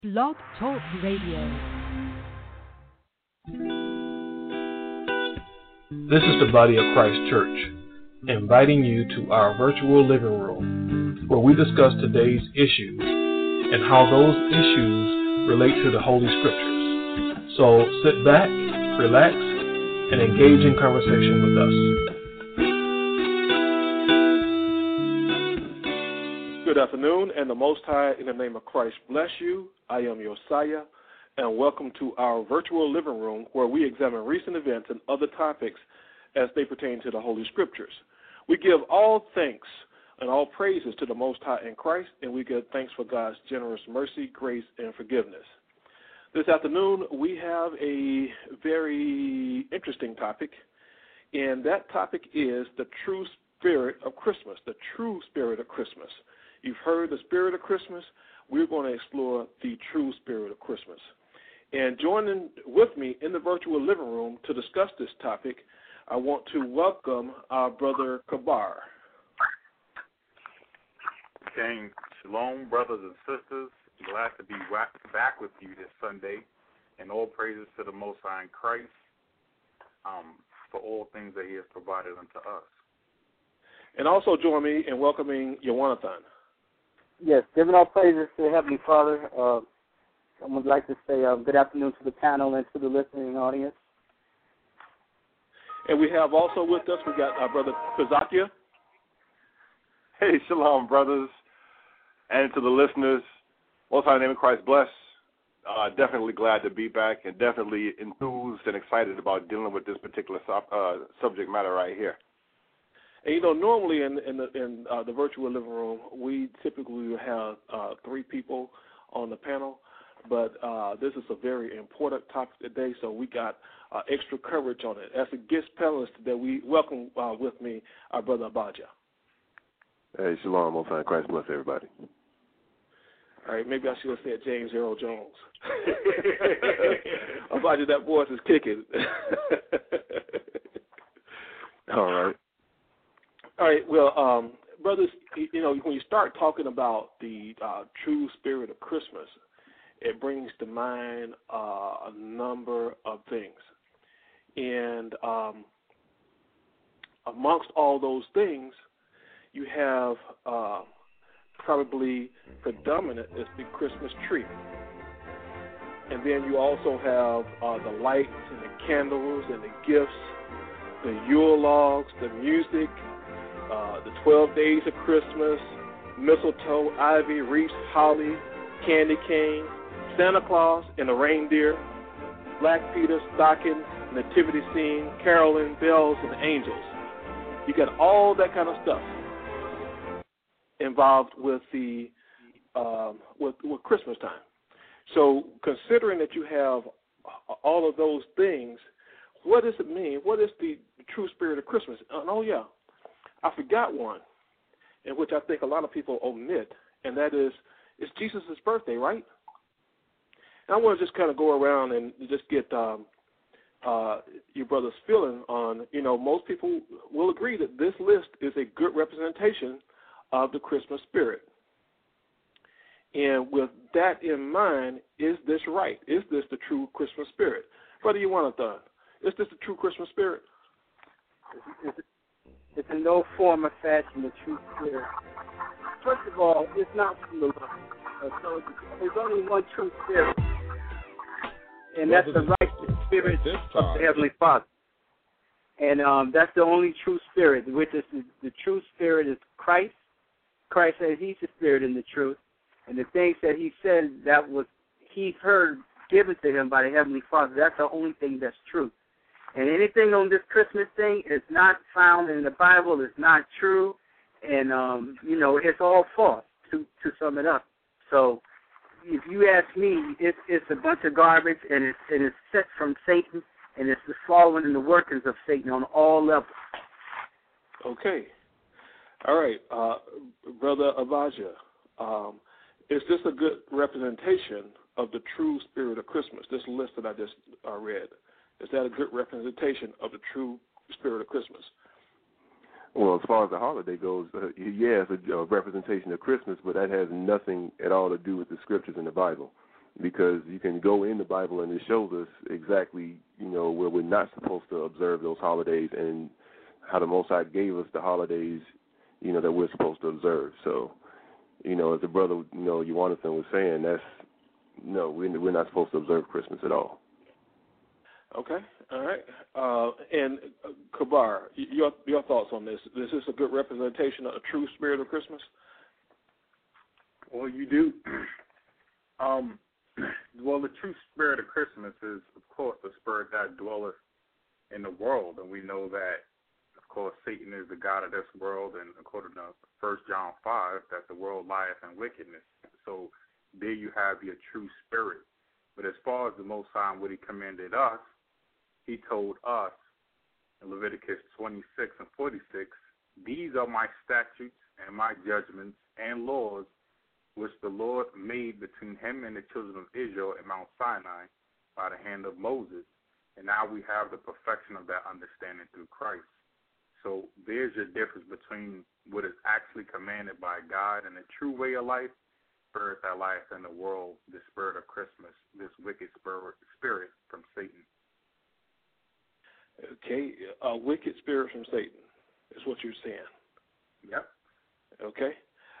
Blog Talk Radio. This is the Body of Christ Church, inviting you to our virtual living room, where we discuss today's issues and how those issues relate to the Holy Scriptures. So sit back, relax, and engage in conversation with us. Good afternoon, and the Most High, in the name of Christ, bless you. I am Josiah, and welcome to our virtual living room where we examine recent events and other topics as they pertain to the Holy Scriptures. We give all thanks and all praises to the Most High in Christ, and we give thanks for God's generous mercy, grace, and forgiveness. This afternoon, we have a very interesting topic, and that topic is the true spirit of Christmas, the true spirit of Christmas. You've heard the spirit of Christmas. We're going to explore the true spirit of Christmas. And joining with me in the virtual living room to discuss this topic, I want to welcome our brother Kabar. Saying shalom, brothers and sisters. Glad to be back with you this Sunday, and all praises to the Most High in Christ for all things that He has provided unto us. And also join me in welcoming Yawanathan. Yes, giving all praises to the Heavenly Father. I would like to say good afternoon to the panel and to the listening audience. And we have also with us, we got our brother Kazakia. Hey, shalom, brothers, and to the listeners. Most High name of Christ bless. Definitely glad to be back, and definitely enthused and excited about dealing with this particular subject matter right here. And, normally in the virtual living room, we typically have three people on the panel, but this is a very important topic today, so we got extra coverage on it. As a guest panelist that we welcome with me, our brother Abaja. Hey, shalom, Most High Christ bless everybody. All right, maybe I should have said James Earl Jones. Abaja, that voice is kicking. All right. All right, well, brothers, when you start talking about the true spirit of Christmas, it brings to mind a number of things. And amongst all those things, you have probably predominant is the Christmas tree. And then you also have the lights and the candles and the gifts, the Yule logs, the music, the 12 days of Christmas, mistletoe, ivy, wreaths, holly, candy cane, Santa Claus and the reindeer, Black Peter, stocking, nativity scene, caroling, bells, and angels. You got all that kind of stuff involved with the with Christmas time. So considering that you have all of those things, what does it mean? What is the true spirit of Christmas? Oh, yeah. I forgot one, in which I think a lot of people omit, and that is, it's Jesus' birthday, right? And I want to just kind of go around and just get your brother's feeling on, most people will agree that this list is a good representation of the Christmas spirit. And with that in mind, is this right? Is this the true Christmas spirit? Brother Yawanathan, is this the true Christmas spirit? It's in no form or fashion the true spirit. First of all, it's not from the Lord. So there's only one true spirit, and that's the righteous spirit of the Heavenly Father. And that's the only true spirit, which is the true spirit is Christ. Christ said He's the spirit and the truth. And the things that He said that was He heard given to Him by the Heavenly Father, that's the only thing that's true. And anything on this Christmas thing is not found in the Bible, it's not true, and, it's all false, to sum it up. So if you ask me, it's a bunch of garbage, and it's set from Satan, and it's the following and the workings of Satan on all levels. Okay. All right. Brother Abaja, is this a good representation of the true spirit of Christmas, this list that I just read? Is that a good representation of the true spirit of Christmas? Well, as far as the holiday goes, yeah, it's a representation of Christmas, but that has nothing at all to do with the scriptures in the Bible. because you can go in the Bible and it shows us exactly, where we're not supposed to observe those holidays and how the Most High gave us the holidays, that we're supposed to observe. So, as the brother, Jonathan was saying, we're not supposed to observe Christmas at all. Okay, all right. And Kabar, your thoughts on this? Is this a good representation of the true spirit of Christmas? Well, you do. Well, the true spirit of Christmas is, of course, the spirit that dwelleth in the world, and we know that, of course, Satan is the god of this world, and according to 1 John 5, that the world lieth in wickedness. So there you have your true spirit. But as far as the Most High and what he commanded us, he told us in Leviticus 26 and 46, these are my statutes and my judgments and laws which the Lord made between him and the children of Israel at Mount Sinai by the hand of Moses. And now we have the perfection of that understanding through Christ. So there's your difference between what is actually commanded by God and the true way of life, spirit that lieth in the world, the spirit of Christmas, this wicked spirit from Satan. Okay, a wicked spirit from Satan is what you're saying. Yep. Okay.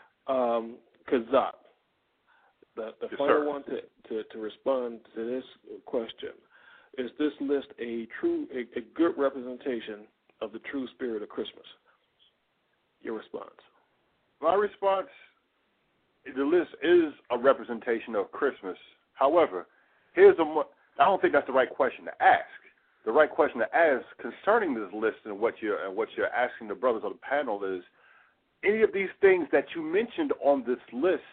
Kazak, the yes, final sir. one to respond to this question. Is this list a good representation of the true spirit of Christmas? Your response. My response, the list is a representation of Christmas. However, I don't think that's the right question to ask. The right question to ask concerning this list and what you're asking the brothers on the panel is, any of these things that you mentioned on this list,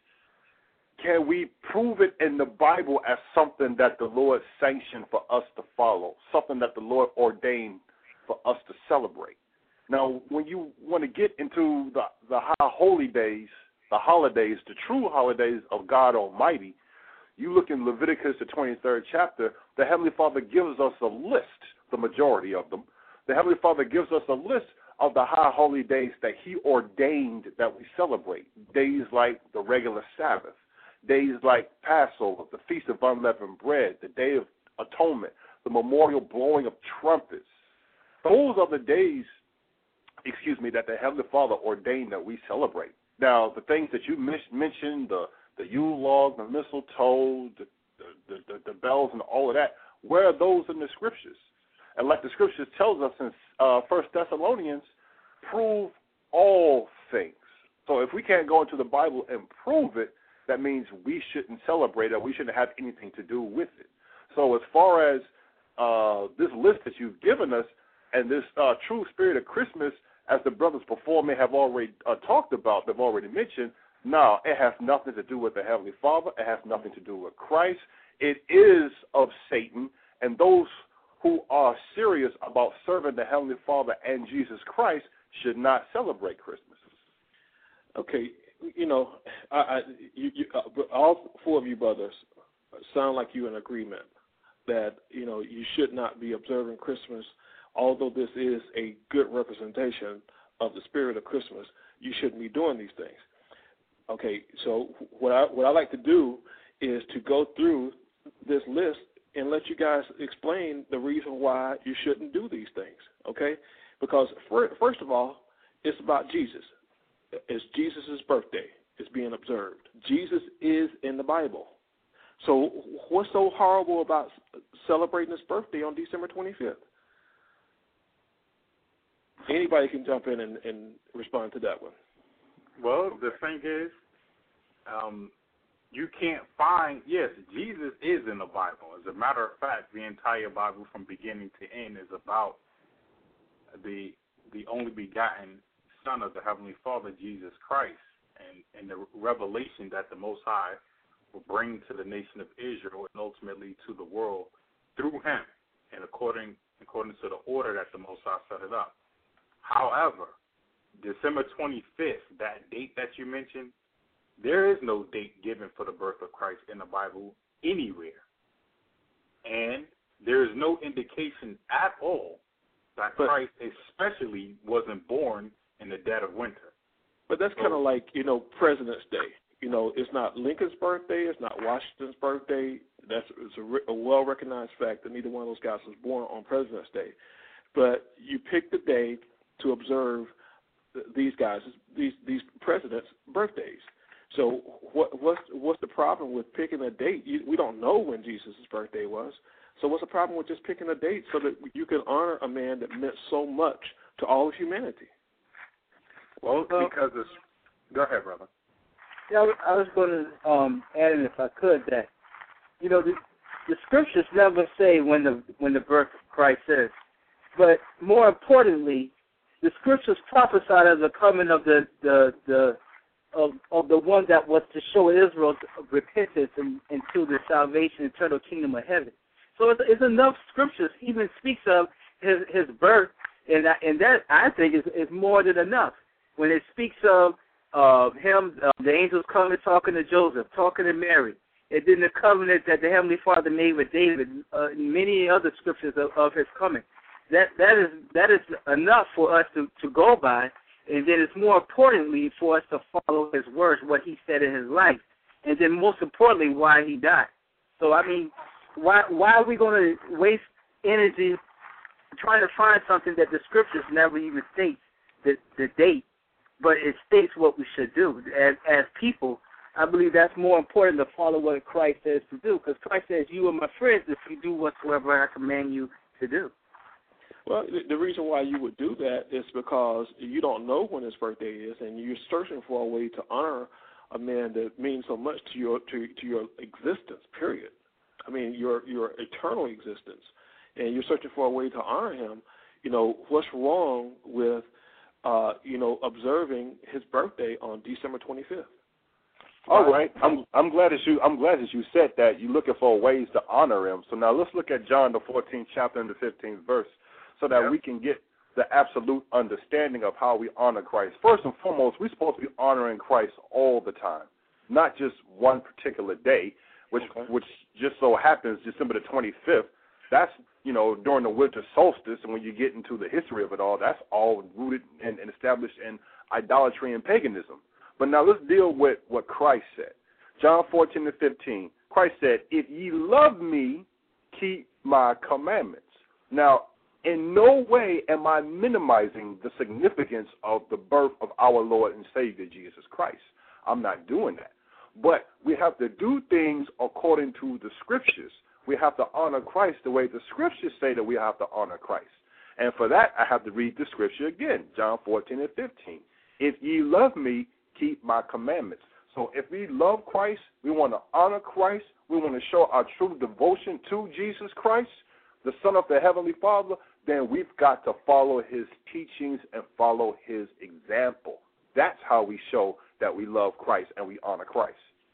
can we prove it in the Bible as something that the Lord sanctioned for us to follow, something that the Lord ordained for us to celebrate? Now, when you want to get into the high holy days, the holidays, the true holidays of God Almighty, you look in Leviticus, the 23rd chapter, the Heavenly Father gives us a list, the majority of them. The Heavenly Father gives us a list of the high holy days that he ordained that we celebrate. Days like the regular Sabbath, days like Passover, the Feast of Unleavened Bread, the Day of Atonement, the memorial blowing of trumpets. Those are the days, that the Heavenly Father ordained that we celebrate. Now, the things that you mentioned, the Yule log, the mistletoe, the bells and all of that, where are those in the Scriptures? And like the Scriptures tells us in 1 Thessalonians, prove all things. So if we can't go into the Bible and prove it, that means we shouldn't celebrate it. We shouldn't have anything to do with it. So as far as this list that you've given us and this true spirit of Christmas, as the brothers before me have already talked about, they've already mentioned, no, it has nothing to do with the Heavenly Father. It has nothing to do with Christ. It is of Satan, and those who are serious about serving the Heavenly Father and Jesus Christ should not celebrate Christmas. Okay, all four of you brothers sound like you're in agreement that, you should not be observing Christmas. Although this is a good representation of the spirit of Christmas, you shouldn't be doing these things. Okay, so what I like to do is to go through this list and let you guys explain the reason why you shouldn't do these things, okay? Because, first of all, it's about Jesus. It's Jesus' birthday. It's being observed. Jesus is in the Bible. So what's so horrible about celebrating his birthday on December 25th? Anybody can jump in and respond to that one. Well, the thing is, you can't find, yes, Jesus is in the Bible. As a matter of fact, the entire Bible from beginning to end is about the only begotten Son of the Heavenly Father, Jesus Christ, and the revelation that the Most High will bring to the nation of Israel and ultimately to the world through him, and according to the order that the Most High set it up. However, December 25th, that date that you mentioned, there is no date given for the birth of Christ in the Bible anywhere. And there is no indication at all that Christ especially wasn't born in the dead of winter. But that's kind of like, President's Day. it's not Lincoln's birthday, it's not Washington's birthday. It's a well-recognized fact that neither one of those guys was born on President's Day. But you pick the day to observe these guys, these presidents' birthdays. So what's the problem with picking a date? We don't know when Jesus' birthday was. So what's the problem with just picking a date so that you can honor a man that meant so much to all of humanity? Well, because it's... Go ahead, brother. Yeah, I was going to add in, if I could, that the scriptures never say when the birth of Christ is, but more importantly, the scriptures prophesied of the coming of the one that was to show Israel's repentance into the salvation, eternal kingdom of heaven. So it's enough scriptures even speaks of his birth, and that I think is more than enough. When it speaks of him, the angels coming talking to Joseph, talking to Mary, and then the covenant that the Heavenly Father made with David, many other scriptures of his coming. That is enough for us to go by, and then it's more importantly for us to follow his words, what he said in his life, and then most importantly why he died. So I mean, why are we going to waste energy trying to find something that the scriptures never even states the date, but it states what we should do as people? I believe that's more important to follow what Christ says to do, because Christ says, "You are my friends if you do whatsoever I command you to do." Well, the reason why you would do that is because you don't know when his birthday is, and you're searching for a way to honor a man that means so much to your existence. Period. I mean, your eternal existence, and you're searching for a way to honor him. What's wrong with observing his birthday on December 25th? All right, I'm glad that you said that. You're looking for ways to honor him. So now let's look at John the 14th chapter and the 15th verse, so that we can get the absolute understanding of how we honor Christ. First and foremost, we're supposed to be honoring Christ all the time, not just one particular day, which just so happens December the 25th. That's during the winter solstice, and when you get into the history of it all, that's all rooted and established in idolatry and paganism. But now let's deal with what Christ said. John 14:15. Christ said, "If ye love me, keep my commandments." Now, in no way am I minimizing the significance of the birth of our Lord and Savior, Jesus Christ. I'm not doing that. But we have to do things according to the scriptures. We have to honor Christ the way the scriptures say that we have to honor Christ. And for that, I have to read the scripture again, John 14:15. "If ye love me, keep my commandments." So if we love Christ, we want to honor Christ, we want to show our true devotion to Jesus Christ, the Son of the Heavenly Father, then we've got to follow his teachings and follow his example. That's how we show that we love Christ and we honor Christ.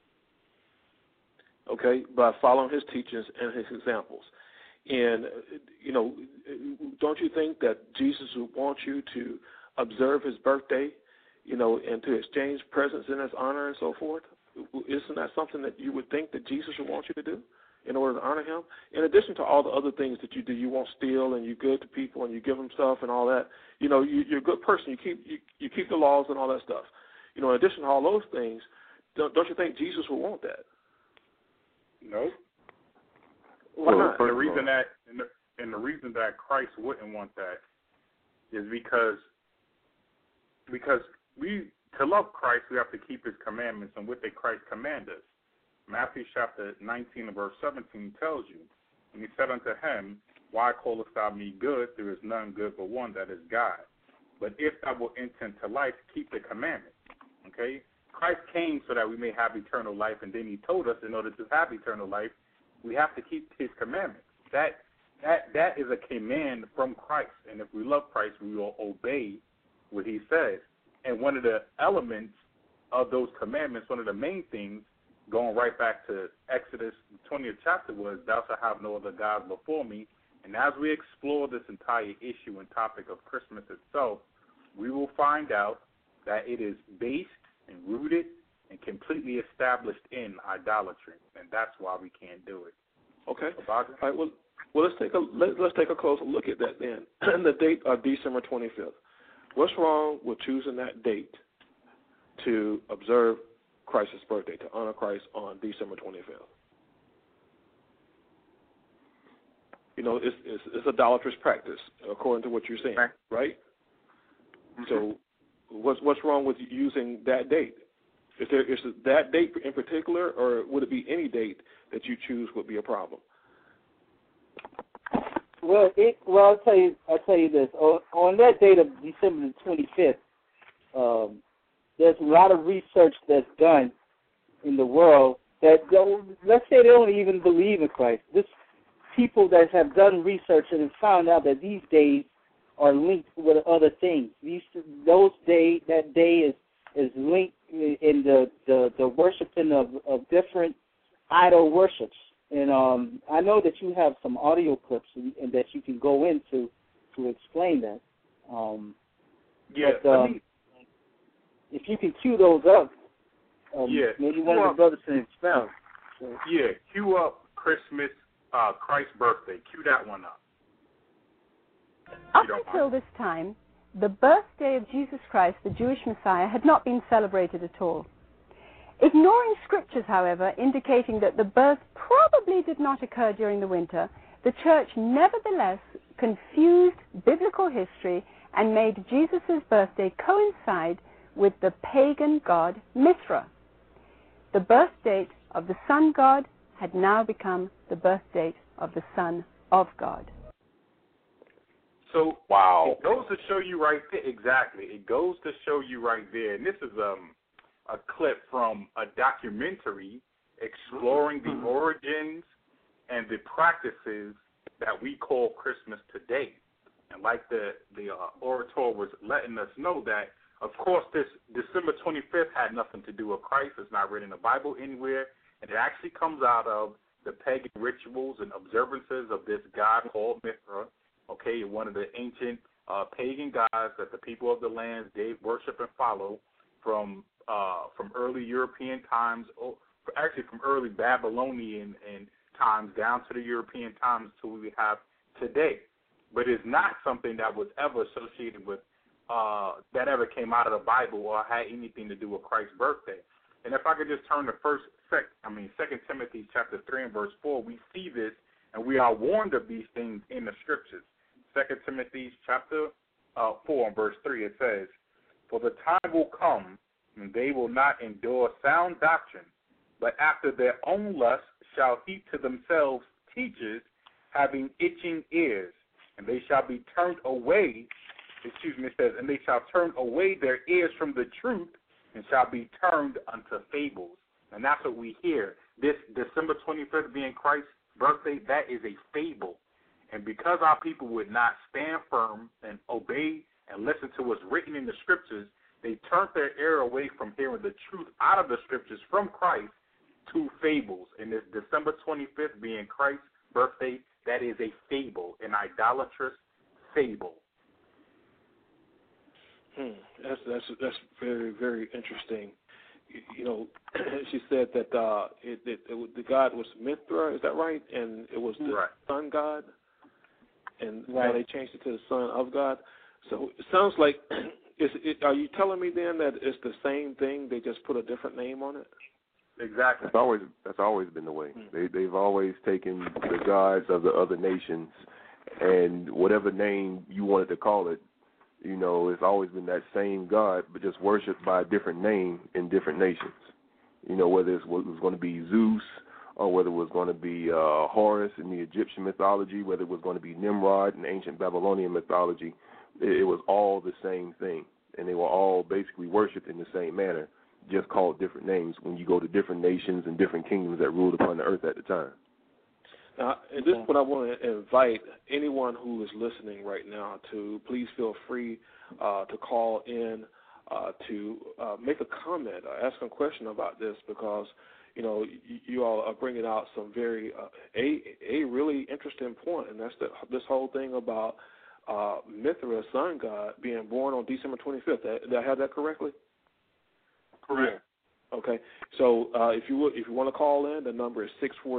Okay, by following his teachings and his examples. And, don't you think that Jesus would want you to observe his birthday, and to exchange presents in his honor and so forth? Isn't that something that you would think that Jesus would want you to do in order to honor him? In addition to all the other things that you do, you won't steal and you're good to people and you give them stuff and all that. You're a good person. You keep the laws and all that stuff. In addition to all those things, don't you think Jesus would want that? No. Why not? The reason that Christ wouldn't want that is because to love Christ, we have to keep his commandments, and what did Christ command us? Matthew chapter 19 and verse 17 tells you, and he said unto him, "Why callest thou me good? There is none good but one, that is God. But if thou wilt enter into life, keep the commandments." Okay? Christ came so that we may have eternal life, and then he told us in order to have eternal life, we have to keep his commandments. That is a command from Christ, and if we love Christ, we will obey what he says. And one of the elements of those commandments, one of the main things, going right back to Exodus 20th chapter, was, "Thou shalt have no other gods before me." And as we explore this entire issue and topic of Christmas itself, we will find out that it is based and rooted and completely established in idolatry, and that's why we can't do it. Okay. All right. Well, let's take a closer look at that then. The date of December 25th. What's wrong with choosing that date to observe Christ's birthday, to honor Christ on December 25th. You know, it's idolatrous practice, according to what you're saying, right? Mm-hmm. So what's wrong with using that date? Is that date in particular, or would it be any date that you choose would be a problem? Well, I'll tell you this. On that date of December the 25th, there's a lot of research that's done in the world that let's say they don't even believe in Christ. This people that have done research and have found out that these days are linked with other things. That day is linked in the worshiping of different idol worships. And I know that you have some audio clips and that you can go into to explain that. If you can cue those up, maybe one of the brothers can expound. So. Yeah, cue up Christmas, Christ's birthday. Cue that one up. Up until this time, the birthday of Jesus Christ, the Jewish Messiah, had not been celebrated at all. Ignoring scriptures, however, indicating that the birth probably did not occur during the winter, the church nevertheless confused biblical history and made Jesus' birthday coincide with the pagan god Mithra. The birth date of the sun god had now become the birth date of the Son of God. So, wow. It goes to show you right there. Exactly. It goes to show you right there. And this is a clip from a documentary exploring the origins and the practices that we call Christmas today. And like the orator was letting us know that, of course, this December 25th had nothing to do with Christ. It's not written in the Bible anywhere. And it actually comes out of the pagan rituals and observances of this god called Mithra, okay, one of the ancient pagan gods that the people of the land, they worship and follow from early European times, actually from early Babylonian and times down to the European times to what we have today. But it's not something that was ever associated with, that ever came out of the Bible or had anything to do with Christ's birthday. And if I could just turn to 2 Timothy chapter 3 and verse 4, we see this and we are warned of these things in the scriptures. 2 Timothy chapter 4 and verse 3, it says, "For the time will come when they will not endure sound doctrine, but after their own lust shall heap to themselves teachers having itching ears, and they shall be turned away, it says, and they shall turn away their ears from the truth and shall be turned unto fables." And that's what we hear. This December 25th being Christ's birthday, that is a fable. And because our people would not stand firm and obey and listen to what's written in the scriptures, they turned their ear away from hearing the truth out of the scriptures from Christ to fables. And this December 25th being Christ's birthday, that is a fable, an idolatrous fable. That's very, very interesting. You know, she said that the god was Mithra, is that right? And it was the sun god, and now they changed it to the Son of God. So it sounds like, are you telling me then that it's the same thing? They just put a different name on it? Exactly. That's always been the way. They've always taken the gods of the other nations, and whatever name you wanted to call it, you know, it's always been that same God, but just worshipped by a different name in different nations. You know, whether it was going to be Zeus, or whether it was going to be Horus in the Egyptian mythology, whether it was going to be Nimrod in ancient Babylonian mythology, it was all the same thing. And they were all basically worshipped in the same manner, just called different names when you go to different nations and different kingdoms that ruled upon the earth at the time. Now, at this point, I want to invite anyone who is listening right now to please feel free to call in to make a comment or ask a question about this, because, you know, you all are bringing out some very a really interesting point, and that's this whole thing about Mithra, sun god, being born on December 25th. Did I have that correctly? Correct. Okay, so if you want to call in, the number is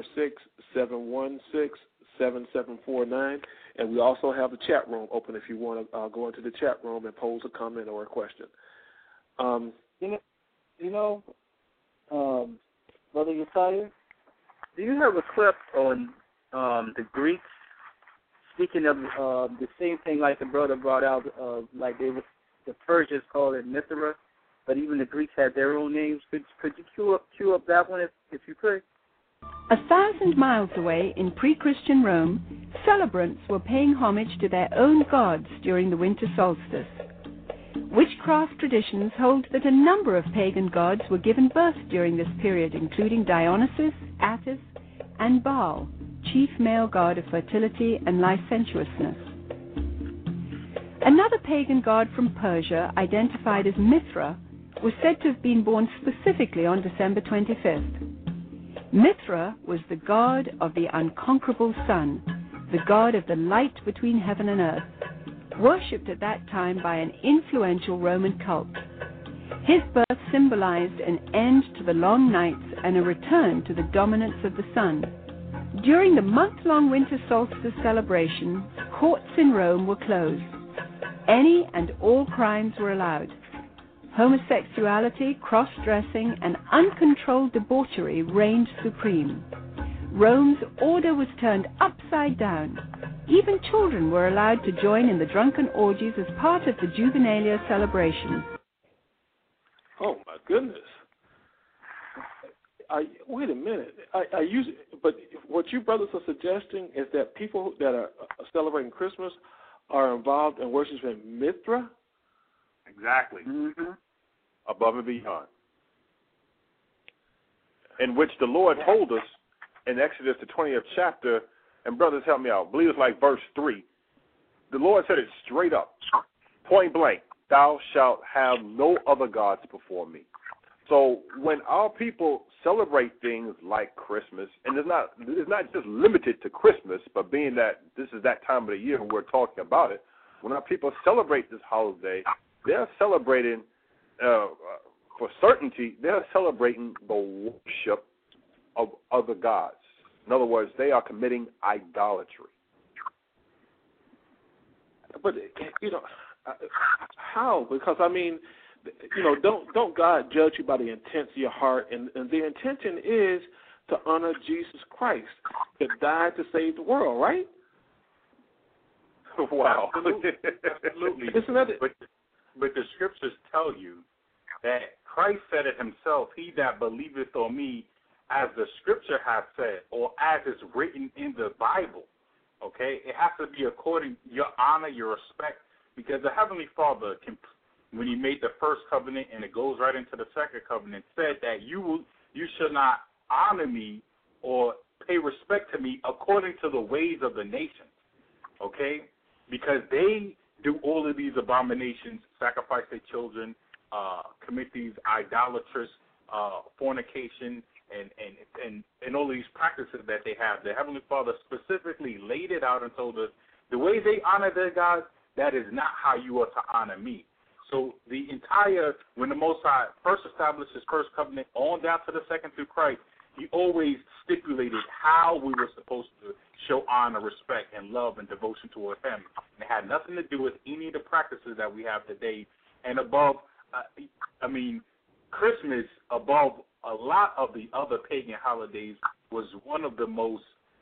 646-716-7749, and we also have the chat room open if you want to go into the chat room and pose a comment or a question. You know, Brother Josiah, do you have a clip on the Greeks speaking of the same thing like the brother brought out, like the Persians called it Mithra, but even the Greeks had their own names? Could you cue up that one if you could? 1,000 miles away in pre-Christian Rome, celebrants were paying homage to their own gods during the winter solstice. Witchcraft traditions hold that a number of pagan gods were given birth during this period, including Dionysus, Attis, and Baal, chief male god of fertility and licentiousness. Another pagan god from Persia, identified as Mithra, was said to have been born specifically on December 25th. Mithra was the god of the unconquerable sun, the god of the light between heaven and earth, worshipped at that time by an influential Roman cult. His birth symbolized an end to the long nights and a return to the dominance of the sun. During the month-long winter solstice celebration, courts in Rome were closed. Any and all crimes were allowed. Homosexuality, cross-dressing, and uncontrolled debauchery reigned supreme. Rome's order was turned upside down. Even children were allowed to join in the drunken orgies as part of the Juvenalia celebration. Oh, my goodness. Wait a minute. But what you brothers are suggesting is that people that are celebrating Christmas are involved in worshiping Mithra? Exactly. Mm-hmm. Above and beyond. In which the Lord told us in Exodus, the 20th chapter, and brothers, help me out, I believe it's like verse 3. The Lord said it straight up, point blank, thou shalt have no other gods before me. So when our people celebrate things like Christmas, and it's not just limited to Christmas, but being that this is that time of the year when we're talking about it, when our people celebrate this holiday, they're celebrating, for certainty, they're celebrating the worship of other gods. In other words, they are committing idolatry. But, how? Because, don't God judge you by the intents of your heart? And the intention is to honor Jesus Christ, to die to save the world, right? Wow. Absolutely. Isn't that it? But the scriptures tell you that Christ said it himself, he that believeth on me, as the scripture has said, or as it's written in the Bible, okay? It has to be according your honor, your respect, because the Heavenly Father, when he made the first covenant, and it goes right into the second covenant, said that you should not honor me or pay respect to me according to the ways of the nations, okay? Because they do all of these abominations, sacrifice their children, commit these idolatrous fornication, and all these practices that they have. The Heavenly Father specifically laid it out and told us the way they honor their God, that is not how you are to honor me. So when the Most High first established his first covenant on down to the second through Christ, he always stipulated how we were supposed to show honor, respect, and love and devotion toward him. And it had nothing to do with any of the practices that we have today. And above, Christmas, above a lot of the other pagan holidays, was one of the most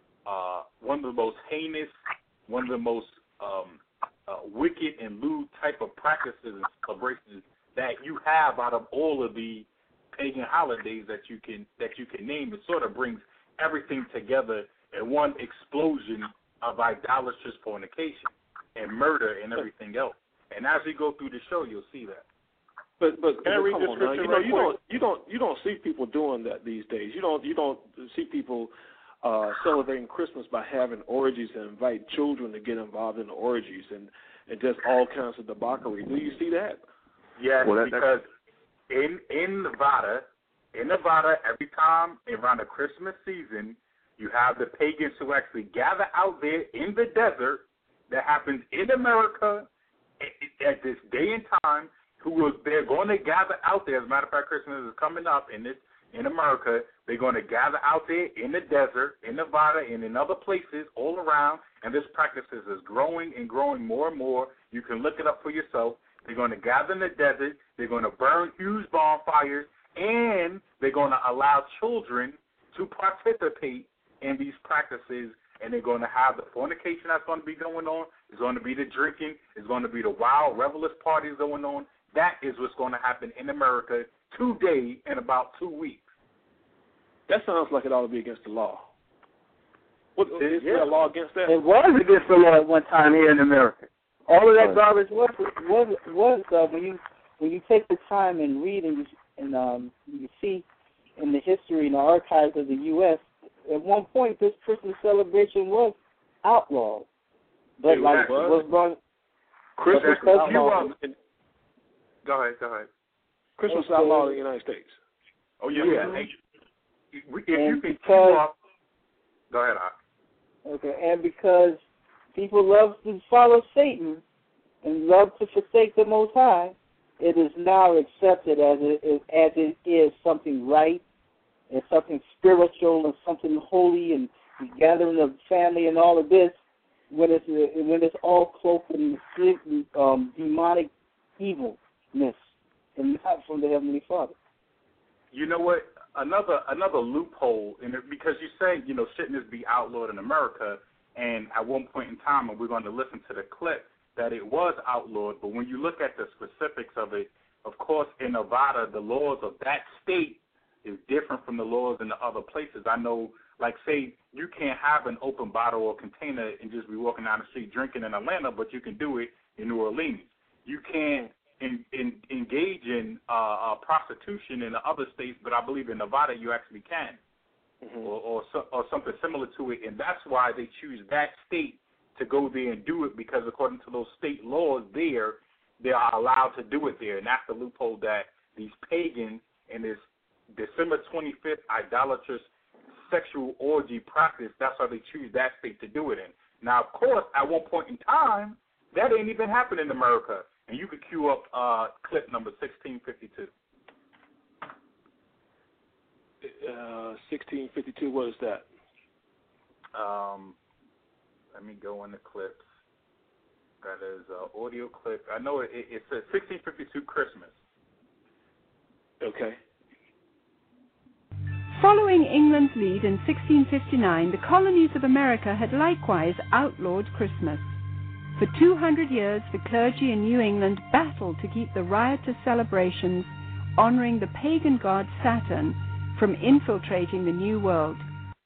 heinous, one of the most wicked and lewd type of practices and celebrations that you have out of all of the pagan holidays that you can name. It sort of brings everything together in one explosion of idolatrous fornication and murder and everything else. And as we go through the show, you'll see that. But can I read the scripture? You don't see people doing that these days. You don't see people celebrating Christmas by having orgies and invite children to get involved in the orgies and just all kinds of debauchery. Do you see that? Yes, because in Nevada, every time around the Christmas season, you have the pagans who actually gather out there in the desert. That happens in America at this day and time. They're going to gather out there. As a matter of fact, Christmas is coming up in America. They're going to gather out there in the desert, in Nevada, and in other places all around. And this practice is growing and growing more and more. You can look it up for yourself. They're going to gather in the desert. They're going to burn huge bonfires, and they're going to allow children to participate in these practices, and they're going to have the fornication that's going to be going on. It's going to be the drinking. It's going to be the wild, revelous parties going on. That is what's going to happen in America today in about 2 weeks. That sounds like it ought to be against the law. Is there a law against that? It was against the law at one time here in America. All of that garbage was when you take the time and read and you see in the history and the archives of the U.S., at one point this Christmas celebration was outlawed. But like was brought Christmas outlawed. Go ahead. Christmas outlawed in the United States. Oh yeah. If you can go ahead. Okay, and because people love to follow Satan and love to forsake the Most High, it is now accepted as it is something right and something spiritual and something holy and the gathering of family and all of this when it's all cloaked in demonic evilness and not from the Heavenly Father. You know what? Another loophole, because you say, shouldn't this be outlawed in America? And at one point in time, and we're going to listen to the clip, that it was outlawed. But when you look at the specifics of it, of course, in Nevada, the laws of that state is different from the laws in the other places. I know, like, say, you can't have an open bottle or container and just be walking down the street drinking in Atlanta, but you can do it in New Orleans. You can't engage in prostitution in the other states, but I believe in Nevada you actually can, or something similar to it, and that's why they choose that state to go there and do it, because according to those state laws there, they are allowed to do it there, and that's the loophole that these pagans and this December 25th idolatrous sexual orgy practice, that's why they choose that state to do it in. Now, of course, at one point in time, that ain't even happened in America. And you could cue up clip number 1652. 1652, what is that? Let me go in the clips. That is an audio clip. I know it says 1652 Christmas. Okay. Following England's lead in 1659, the colonies of America had likewise outlawed Christmas. For 200 years, the clergy in New England battled to keep the riotous celebrations honoring the pagan god Saturn from infiltrating the New World.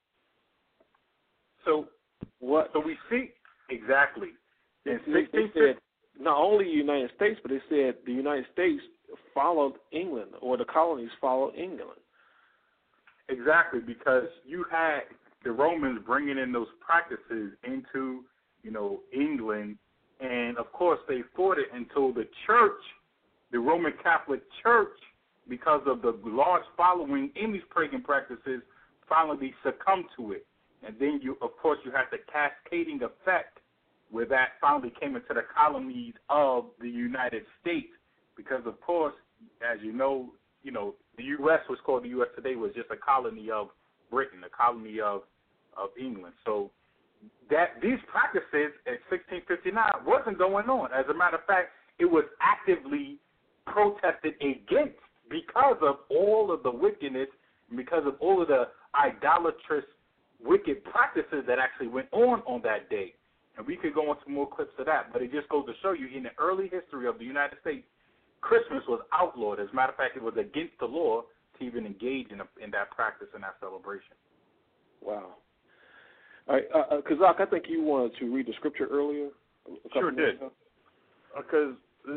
So we see exactly. They said not only the United States, but they said the United States followed England, or the colonies followed England. Exactly, because you had the Romans bringing in those practices into England, and of course they fought it until the church, the Roman Catholic Church, because of the large following in these pagan practices, finally succumbed to it. And then you had the cascading effect where that finally came into the colonies of the United States, because of course, as you know, the U.S. was called the U.S. today, was just a colony of Britain, a colony of England. So that these practices at 1659 wasn't going on. As a matter of fact, it was actively protested against because of all of the wickedness, because of all of the idolatrous, wicked practices that actually went on that day. And we could go into more clips of that, but it just goes to show you, in the early history of the United States, Christmas was outlawed. As a matter of fact, it was against the law to even engage in that practice and that celebration. Wow. All right, Kazak, I think you wanted to read the scripture earlier. Sure did. Because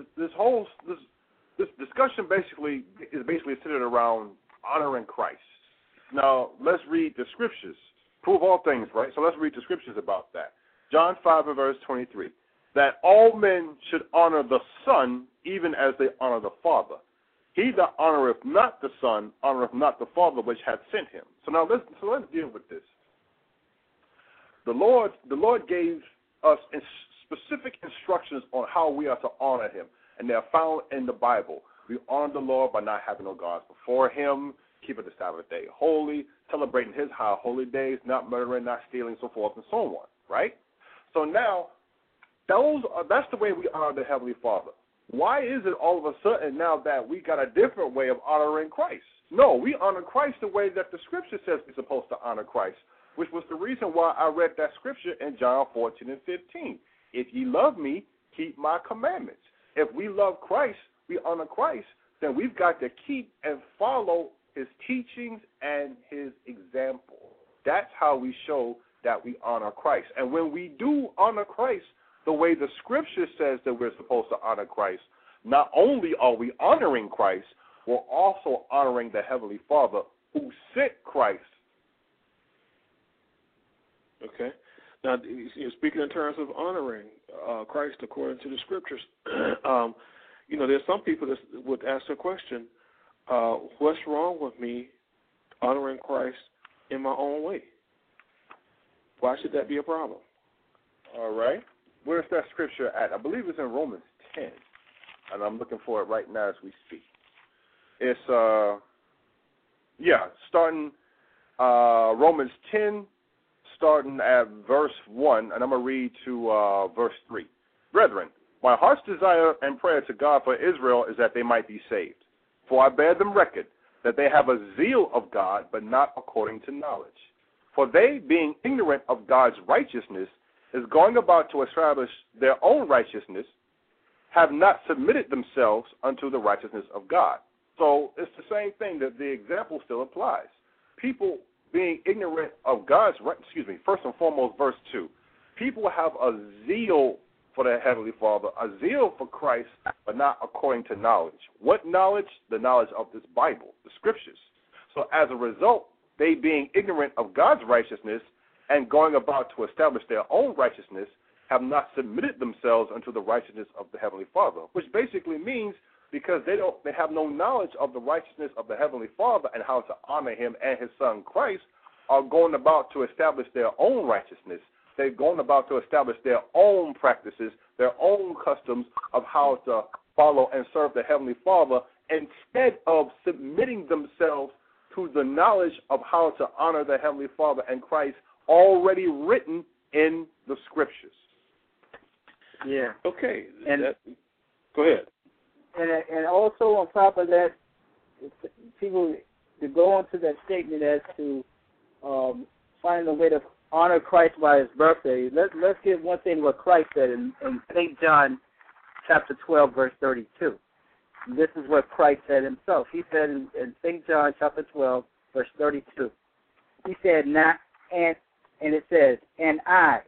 this discussion is basically centered around honoring Christ. Now, let's read the scriptures. Prove all things, right? So let's read the scriptures about that. John 5 and verse 23. That all men should honor the Son even as they honor the Father. He that honoreth not the Son honoreth not the Father which hath sent him. So now let's deal with this. The Lord gave us specific instructions on how we are to honor him, and they are found in the Bible. We honor the Lord by not having no gods before him, keeping the Sabbath day holy, celebrating his high holy days, not murdering, not stealing, so forth and so on, right? So now, that's the way we honor the Heavenly Father. Why is it all of a sudden now that we got a different way of honoring Christ? No, we honor Christ the way that the Scripture says we're supposed to honor Christ, which was the reason why I read that Scripture in John 14 and 15. If ye love me, keep my commandments. If we love Christ, we honor Christ, then we've got to keep and follow his teachings and his example. That's how we show that we honor Christ. And when we do honor Christ the way the Scripture says that we're supposed to honor Christ, not only are we honoring Christ, we're also honoring the Heavenly Father who sent Christ. Okay. Now, you're speaking in terms of honoring Christ according to the Scriptures. There's some people that would ask the question, what's wrong with me honoring Christ in my own way? Why should that be a problem? All right. Where's that scripture at? I believe it's in Romans 10, and I'm looking for it right now as we speak. It's, starting Romans 10, starting at verse 1, and I'm going to read to verse 3. Brethren, my heart's desire and prayer to God for Israel is that they might be saved. For I bear them record that they have a zeal of God, but not according to knowledge. For they, being ignorant of God's righteousness, is going about to establish their own righteousness, have not submitted themselves unto the righteousness of God. So it's the same thing, that the example still applies. People being ignorant of God's, first and foremost, verse 2. People have a zeal for their Heavenly Father, a zeal for Christ, but not according to knowledge. What knowledge? The knowledge of this Bible, the Scriptures. So as a result, they being ignorant of God's righteousness and going about to establish their own righteousness, have not submitted themselves unto the righteousness of the Heavenly Father, which basically means because they have no knowledge of the righteousness of the Heavenly Father and how to honor him and his Son Christ, are going about to establish their own righteousness. They're going about to establish their own practices, their own customs of how to follow and serve the Heavenly Father, instead of submitting themselves to the knowledge of how to honor the Heavenly Father and Christ already written in the Scriptures. Yeah. Okay. And go ahead. And also on top of that, people to go on to that statement as to finding a way to honor Christ by his birthday. Let's get one thing what Christ said in St. John chapter 12, verse 32. This is what Christ said himself. He said in St. John chapter 12, verse 32. He said, and it says, and I,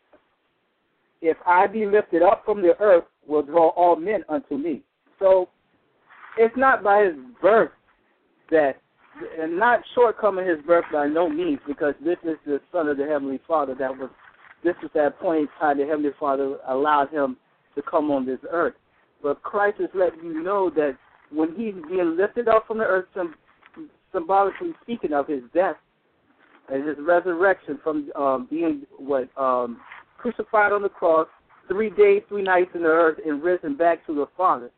if I be lifted up from the earth, will draw all men unto me. So it's not by his birth that, and not shortcoming his birth by no means, because this is the Son of the Heavenly Father this was that point in time the Heavenly Father allowed him to come on this earth. But Christ is letting you know that when he's being lifted up from the earth, symbolically speaking of his death and his resurrection from being crucified on the cross, 3 days, 3 nights in the earth, and risen back to the Father.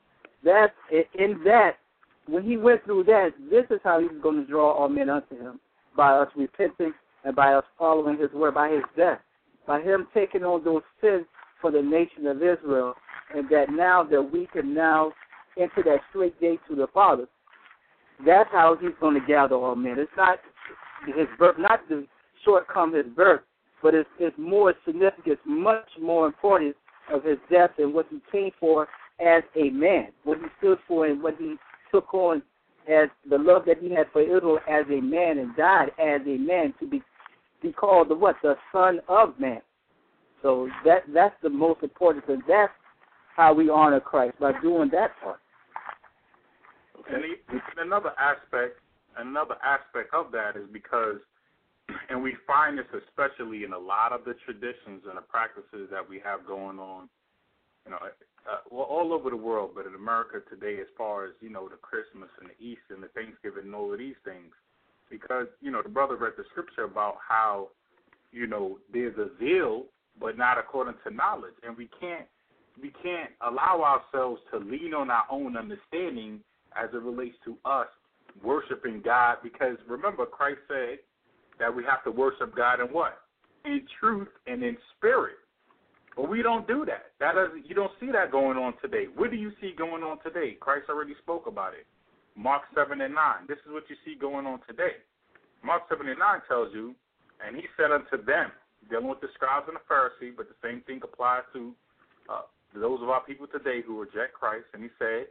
When he went through that, this is how he's going to draw all men unto him, by us repenting and by us following his word, by his death, by him taking on those sins for the nation of Israel, and that now that we can now enter that straight gate to the Father. That's how he's going to gather all men. It's not his birth, not to shortcome his birth, but it's more significant, much more important of his death and what he came for as a man, what he stood for and what he took on as the love that he had for Israel as a man and died as a man to be called the Son of Man. So that's the most important thing. That's how we honor Christ, by doing that part. Okay. And another aspect of that is because, and we find this especially in a lot of the traditions and the practices that we have going on, all over the world, but in America today, as far as, the Christmas and the Easter and the Thanksgiving and all of these things, because, the brother read the scripture about how, there's a zeal, but not according to knowledge. And we can't allow ourselves to lean on our own understanding as it relates to us worshiping God, because remember, Christ said that we have to worship God in what? In truth and in spirit. But we don't do that. You don't see that going on today. What do you see going on today? Christ already spoke about it. Mark 7 and 9. This is what you see going on today. Mark 7 and 9 tells you, and he said unto them, dealing with the scribes and the Pharisees, but the same thing applies to those of our people today who reject Christ. And he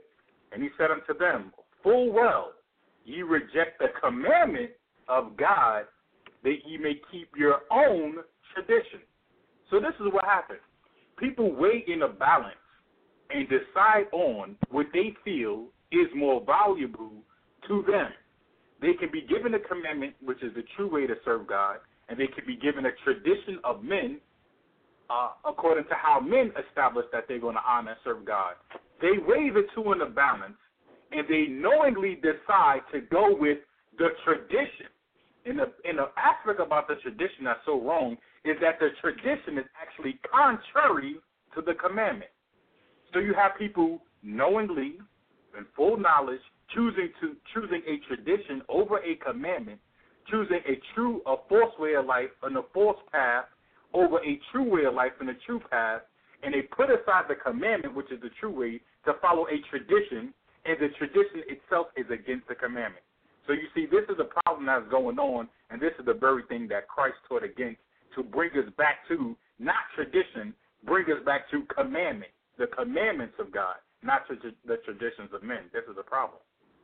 said unto them, full well, ye reject the commandment of God, that ye may keep your own tradition. So this is what happens. People weigh in a balance and decide on what they feel is more valuable to them. They can be given a commandment, which is the true way to serve God, and they can be given a tradition of men according to how men establish that they're going to honor and serve God. They weigh the two in a balance, and they knowingly decide to go with the tradition. And the aspect about the tradition that's so wrong is that the tradition is actually contrary to the commandment. So you have people knowingly, in full knowledge, choosing a tradition over a commandment, choosing a false way of life and a false path over a true way of life and a true path, and they put aside the commandment, which is the true way, to follow a tradition, and the tradition itself is against the commandment. So you see, this is a problem that's going on, and this is the very thing that Christ taught against, to bring us back to, not tradition, bring us back to commandment, the commandments of God, not the traditions of men. This is a problem.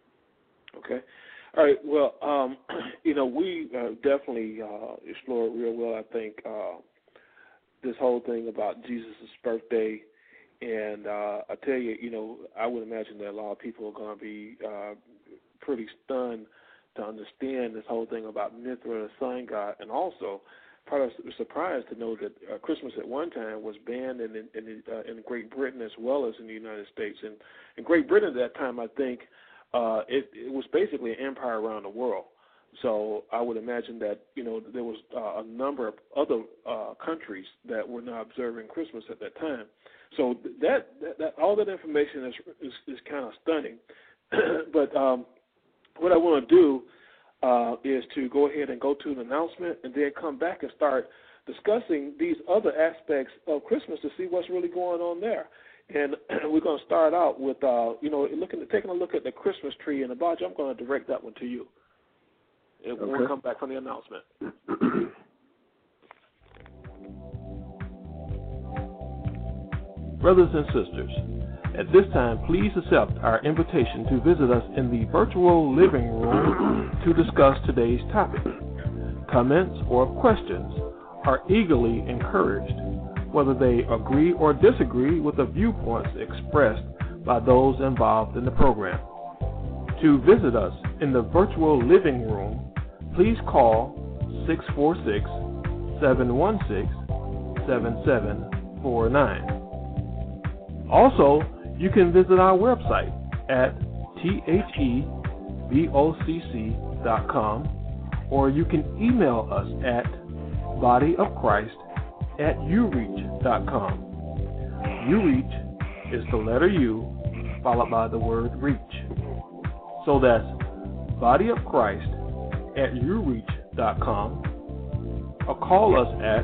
Okay. All right. Well, we definitely explored real well, I think, this whole thing about Jesus' birthday. And I tell you, I would imagine that a lot of people are going to be pretty stunned to understand this whole thing about Mithra, the sun god, and also probably surprised to know that Christmas at one time was banned in Great Britain as well as in the United States. And in Great Britain at that time, I think it was basically an empire around the world. So I would imagine that, there was a number of other countries that were not observing Christmas at that time. So that all that information is kind of stunning. But what I want to do is to go ahead and go to an announcement and then come back and start discussing these other aspects of Christmas to see what's really going on there. And we're going to start out with, taking a look at the Christmas tree. And Abaja, I'm going to direct that one to you. And we'll come back from the announcement. Brothers and sisters, at this time, please accept our invitation to visit us in the virtual living room to discuss today's topic. Comments or questions are eagerly encouraged, whether they agree or disagree with the viewpoints expressed by those involved in the program. To visit us in the virtual living room, please call 646-716-7749. Also, you can visit our website at thebocc.com, or you can email us at bodyofchrist@ureach.com. ureach is the letter U followed by the word reach. So that's bodyofchrist@ureach.com, or call us at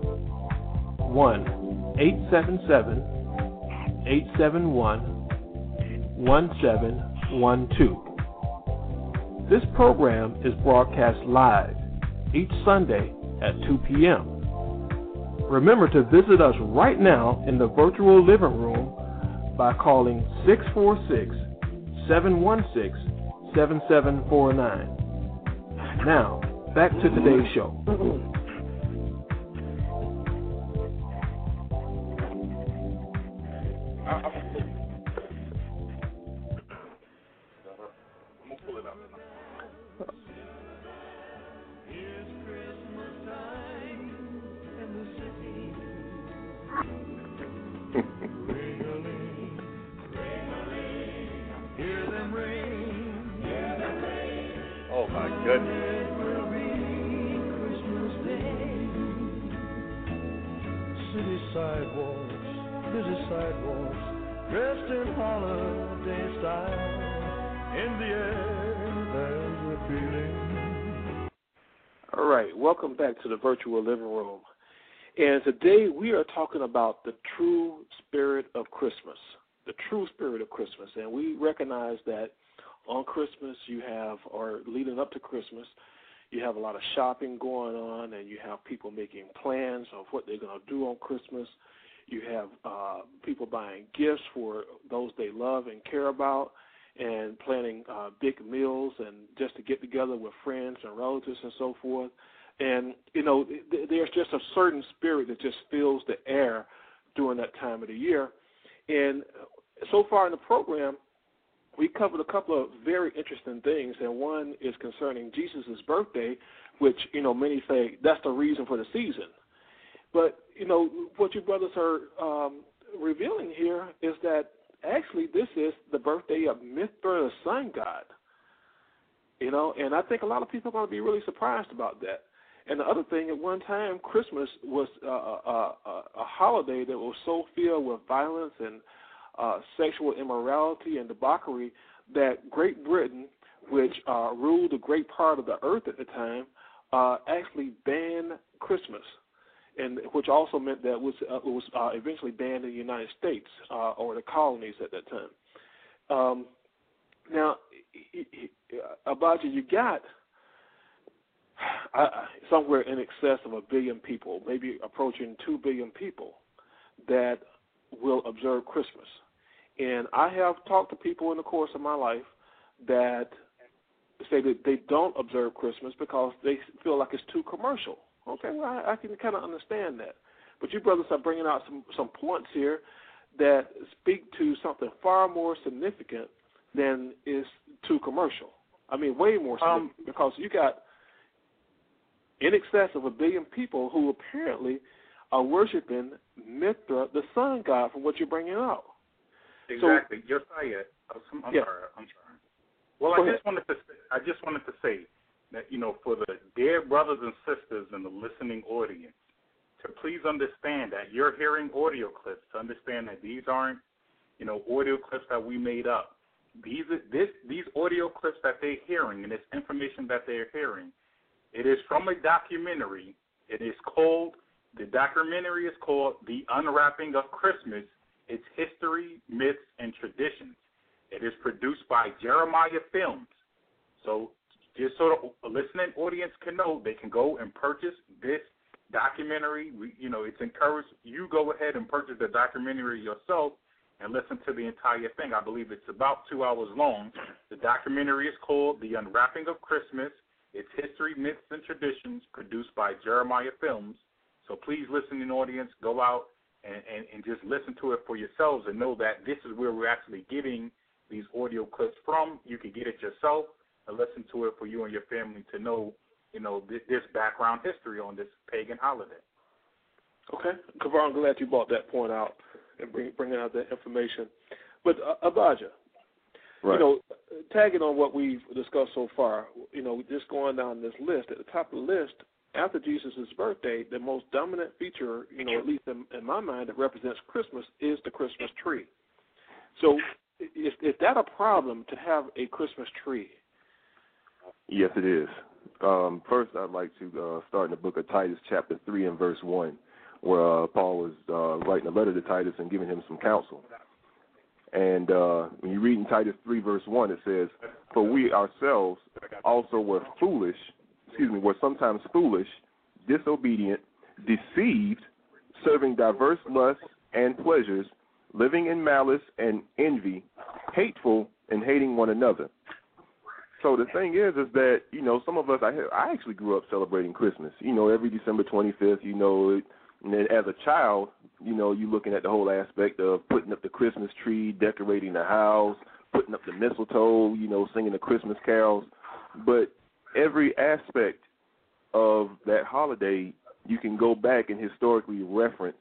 1-877-871-1712. This program is broadcast live each Sunday at 2 p.m. Remember to visit us right now in the virtual living room by calling 646-716-7749. Now, back to today's show. Oh my goodness. City sidewalks, busy sidewalks, dressed in holiday style. In the air, there's a feeling. All right, welcome back to the virtual living room. And today we are talking about the true spirit of Christmas, the true spirit of Christmas. And we recognize that on Christmas you have, or leading up to Christmas, you have a lot of shopping going on, and you have people making plans of what they're going to do on Christmas. You have people buying gifts for those they love and care about, and planning big meals and just to get together with friends and relatives and so forth. And, there's just a certain spirit that just fills the air during that time of the year. And so far in the program, we covered a couple of very interesting things, and one is concerning Jesus' birthday, which, many say that's the reason for the season. But, what you brothers are revealing here is that actually this is the birthday of Mithra, the sun god. And I think a lot of people are going to be really surprised about that. And the other thing, at one time, Christmas was a holiday that was so filled with violence and sexual immorality and debauchery that Great Britain, which ruled a great part of the earth at the time, actually banned Christmas, and which also meant that it was eventually banned in the United States or the colonies at that time. Now, Abadja, you got somewhere in excess of 1 billion people, maybe approaching 2 billion people, that will observe Christmas. And I have talked to people in the course of my life that say that they don't observe Christmas because they feel like it's too commercial. Okay, well, I can kind of understand that. But you brothers are bringing out some points here that speak to something far more significant than is too commercial. I mean, way more significant, because you got in excess of 1 billion people who apparently are worshiping Mithra, the sun god, from what you're bringing out. Exactly. So, Josiah, I'm sorry. Well, I just wanted to say that, for the dear brothers and sisters in the listening audience, to please understand that you're hearing audio clips, to understand that these aren't, audio clips that we made up. These audio clips that they're hearing and this information that they're hearing, it is from a documentary. The documentary is called The Unwrapping of Christmas, Its History, Myths, and Traditions. It is produced by Jeremiah Films. So just so the listening audience can know, they can go and purchase this documentary. It's encouraged. You go ahead and purchase the documentary yourself and listen to the entire thing. I believe it's about 2 hours long. The documentary is called The Unwrapping of Christmas, Its History, Myths, and Traditions, produced by Jeremiah Films. So please, listening audience, go out and just listen to it for yourselves and know that this is where we're actually getting these audio clips from. You can get it yourself and listen to it for you and your family to know, this background history on this pagan holiday. Okay. Kavar, I'm glad you brought that point out and bringing out that information. But, Abadja, right. Tagging on what we've discussed so far, just going down this list, at the top of the list, after Jesus' birthday, the most dominant feature, at least in my mind, that represents Christmas is the Christmas tree. So is that a problem to have a Christmas tree? Yes, it is. First, I'd like to start in the book of Titus, chapter 3 and verse 1, where Paul was writing a letter to Titus and giving him some counsel. And when you read in Titus 3, verse 1, it says, "For we ourselves also were sometimes foolish, disobedient, deceived, serving diverse lusts and pleasures, living in malice and envy, hateful and hating one another." So the thing is that, some of us, I actually grew up celebrating Christmas, every December 25th, and then as a child, you're looking at the whole aspect of putting up the Christmas tree, decorating the house, putting up the mistletoe, singing the Christmas carols. But every aspect of that holiday, you can go back and historically reference,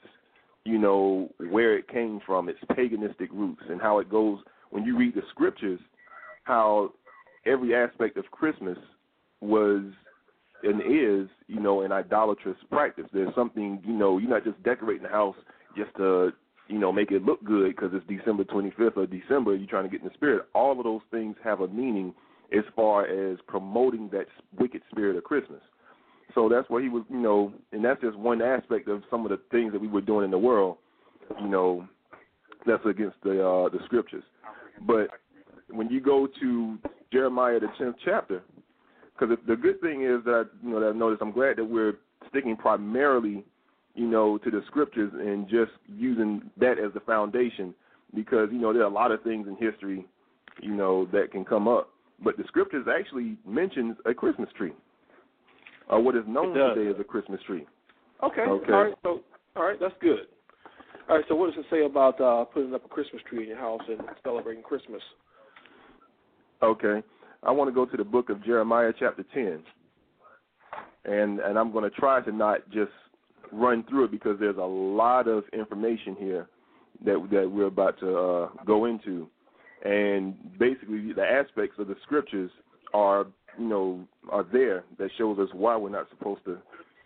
where it came from, its paganistic roots, and how it goes when you read the scriptures, how every aspect of Christmas was and is, an idolatrous practice. There's something, you're not just decorating the house just to, make it look good because it's December 25th or December, you're trying to get in the spirit. All of those things have a meaning as far as promoting that wicked spirit of Christmas. So that's what he was, and that's just one aspect of some of the things that we were doing in the world, that's against the scriptures. But when you go to Jeremiah, the 10th chapter, because the good thing is that that I've noticed, I'm glad that we're sticking primarily, to the scriptures and just using that as the foundation, because there are a lot of things in history, that can come up. But the scriptures actually mentions a Christmas tree, or what is known today as a Christmas tree. Okay. All right, that's good. All right, so what does it say about putting up a Christmas tree in your house and celebrating Christmas? Okay. I want to go to the book of Jeremiah chapter 10, and I'm going to try to not just run through it because there's a lot of information here that we're about to go into. And basically the aspects of the scriptures are there that shows us why we're not supposed to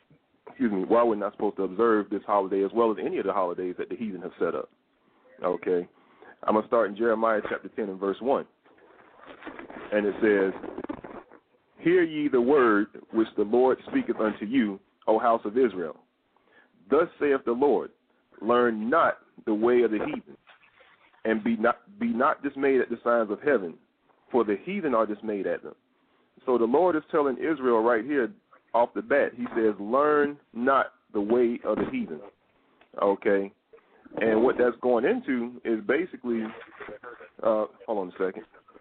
observe this holiday as well as any of the holidays that the heathen have set up. Okay. I'm going to start in Jeremiah chapter 10 and verse 1. And it says, "Hear ye the word which the Lord speaketh unto you, O house of Israel. Thus saith the Lord, learn not the way of the heathen, and be not dismayed at the signs of heaven, for the heathen are dismayed at them." So the Lord is telling Israel right here off the bat, he says, learn not the way of the heathen. Okay. And what that's going into is basically, hold on a second.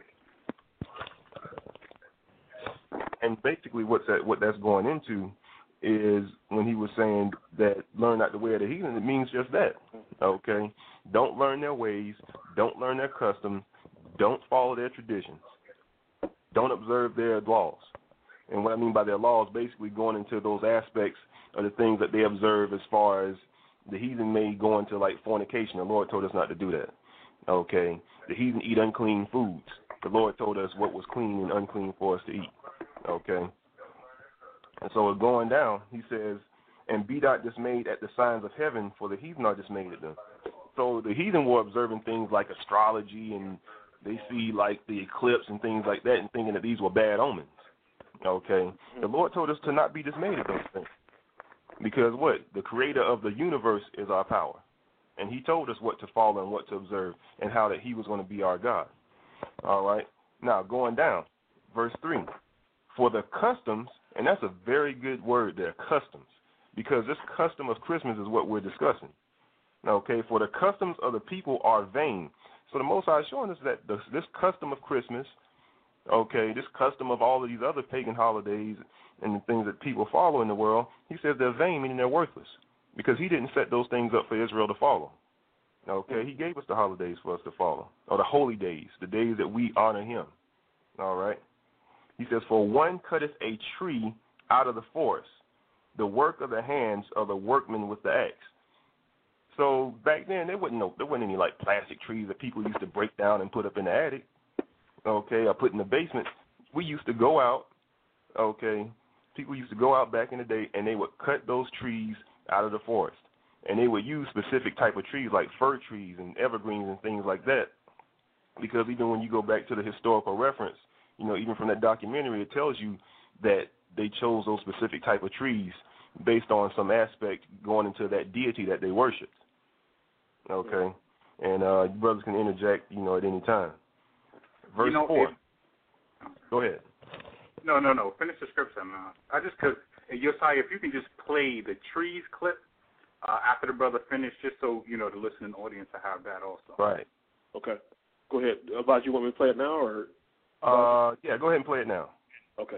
And basically what that's going into is when he was saying that learn not the way of the heathen, it means just that. Okay? Don't learn their ways. Don't learn their customs. Don't follow their traditions. Don't observe their laws. And what I mean by their laws, basically going into those aspects of the things that they observe as far as the heathen may go into like fornication. The Lord told us not to do that. Okay? The heathen eat unclean foods. The Lord told us what was clean and unclean for us to eat. Okay? And so it's going down. He says, and be not dismayed at the signs of heaven, for the heathen are dismayed at them. So the heathen were observing things like astrology, and they see like the eclipse and things like that and thinking that these were bad omens. Okay? The Lord told us to not be dismayed at those things. Because what? The creator of the universe is our power. And he told us what to follow and what to observe and how that he was going to be our God. All right? Now, going down, verse 3. For the customs, and that's a very good word there, customs, because this custom of Christmas is what we're discussing. Okay? For the customs of the people are vain. So the Most High is showing us that this custom of Christmas, okay, this custom of all of these other pagan holidays and the things that people follow in the world, he says they're vain, meaning they're worthless, because he didn't set those things up for Israel to follow. Okay, he gave us the holidays for us to follow, or the holy days, the days that we honor him. All right? He says, for one cutteth a tree out of the forest, the work of the hands of the workman with the axe. So back then, there wasn't any like plastic trees that people used to break down and put up in the attic, okay, or put in the basement. We used to go out, okay, people used to go out back in the day, and they would cut those trees out of the forest. And they would use specific type of trees like fir trees and evergreens and things like that. Because even when you go back to the historical reference, even from that documentary, it tells you that they chose those specific type of trees based on some aspect going into that deity that they worshiped. Okay? And brothers can interject, at any time. Verse 4. Go ahead. No. Finish the scripture. Because, Josiah, if you can just play the trees clip after the brother finished, just so, the listening audience will have that also. Right. Okay. Go ahead. About you want me to play it now, or? Yeah, go ahead and play it now. Okay.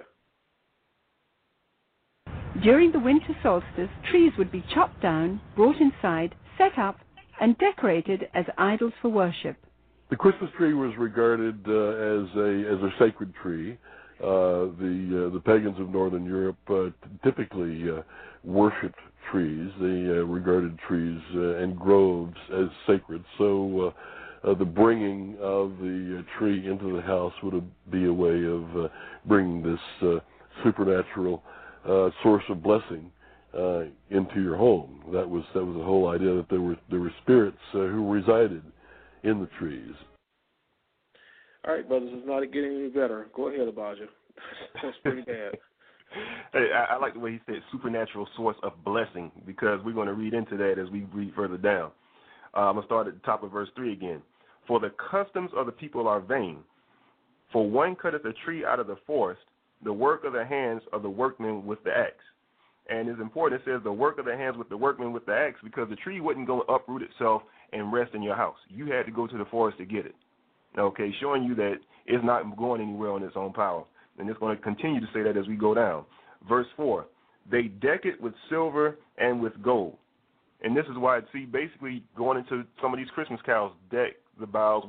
During the winter solstice, trees would be chopped down, brought inside, set up, and decorated as idols for worship. The Christmas tree was regarded as a sacred tree. The pagans of Northern Europe typically worshipped trees. They regarded trees and groves as sacred. So the bringing of the tree into the house would be a way of bringing this supernatural source of blessing into your home. That was the whole idea, that there were spirits who resided in the trees. All right, brothers, it's not getting any better. Go ahead, Abijah. That's pretty bad. Hey, I like the way he said supernatural source of blessing, because we're going to read into that as we read further down. I'm going to start at the top of verse 3 again. For the customs of the people are vain. For one cutteth a tree out of the forest, the work of the hands of the workmen with the axe. And it's important, it says the work of the hands with the workmen with the axe, because the tree wouldn't go uproot itself and rest in your house. You had to go to the forest to get it. Okay, showing you that it's not going anywhere on its own power. And it's going to continue to say that as we go down. Verse 4, they deck it with silver and with gold. And this is why, basically going into some of these Christmas carols, deck the halls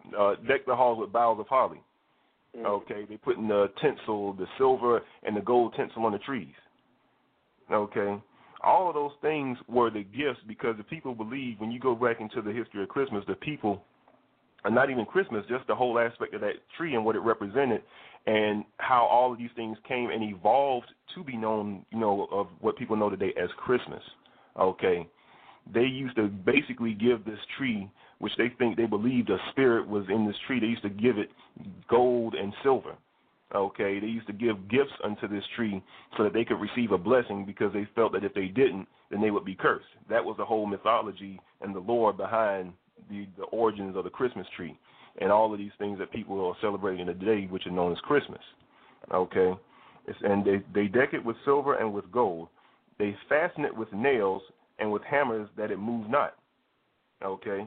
with boughs of holly. Okay, they putting the tinsel, the silver and the gold tinsel on the trees. Okay, all of those things were the gifts, because the people believe, when you go back into the history of Christmas, the people, and not even Christmas, just the whole aspect of that tree and what it represented, and how all of these things came and evolved to be known, of what people know today as Christmas. Okay, they used to basically give this tree, which they believed a spirit was in this tree, they used to give it gold and silver. Okay, they used to give gifts unto this tree so that they could receive a blessing, because they felt that if they didn't, then they would be cursed. That was the whole mythology and the lore behind the origins of the Christmas tree and all of these things that people are celebrating today, which are known as Christmas. Okay, and they deck it with silver and with gold. They fasten it with nails and with hammers that it move not. Okay,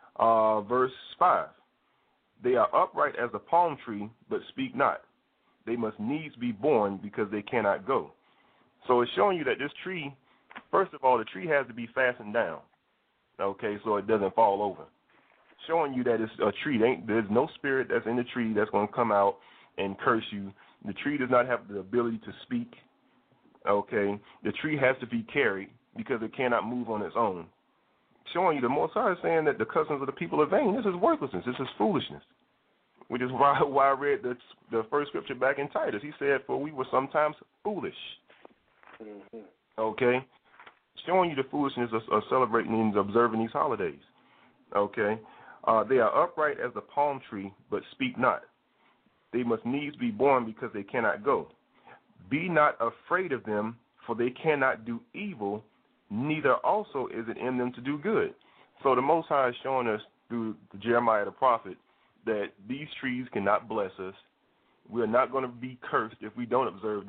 verse 5. They are upright as a palm tree, but speak not. They must needs be born, because they cannot go. So it's showing you that this tree, first of all, the tree has to be fastened down, okay, so it doesn't fall over. Showing you that it's a tree. There's no spirit that's in the tree that's going to come out and curse you. The tree does not have the ability to speak, okay. The tree has to be carried, because it cannot move on its own. Showing you the Most High is saying that the customs of the people are vain. This is worthlessness. This is foolishness. Which is why I read the first scripture back in Titus. He said, for we were sometimes foolish. Mm-hmm. Okay? Showing you the foolishness of celebrating and observing these holidays. Okay? They are upright as the palm tree, but speak not. They must needs be born, because they cannot go. Be not afraid of them, for they cannot do evil, neither also is it in them to do good. So the Most High is showing us through Jeremiah the prophet that these trees cannot bless us. We are not going to be cursed if we don't observe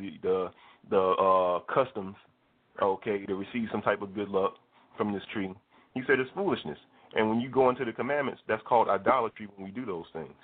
the customs, okay, to receive some type of good luck from this tree. He said it's foolishness. And when you go into the commandments, that's called idolatry when we do those things.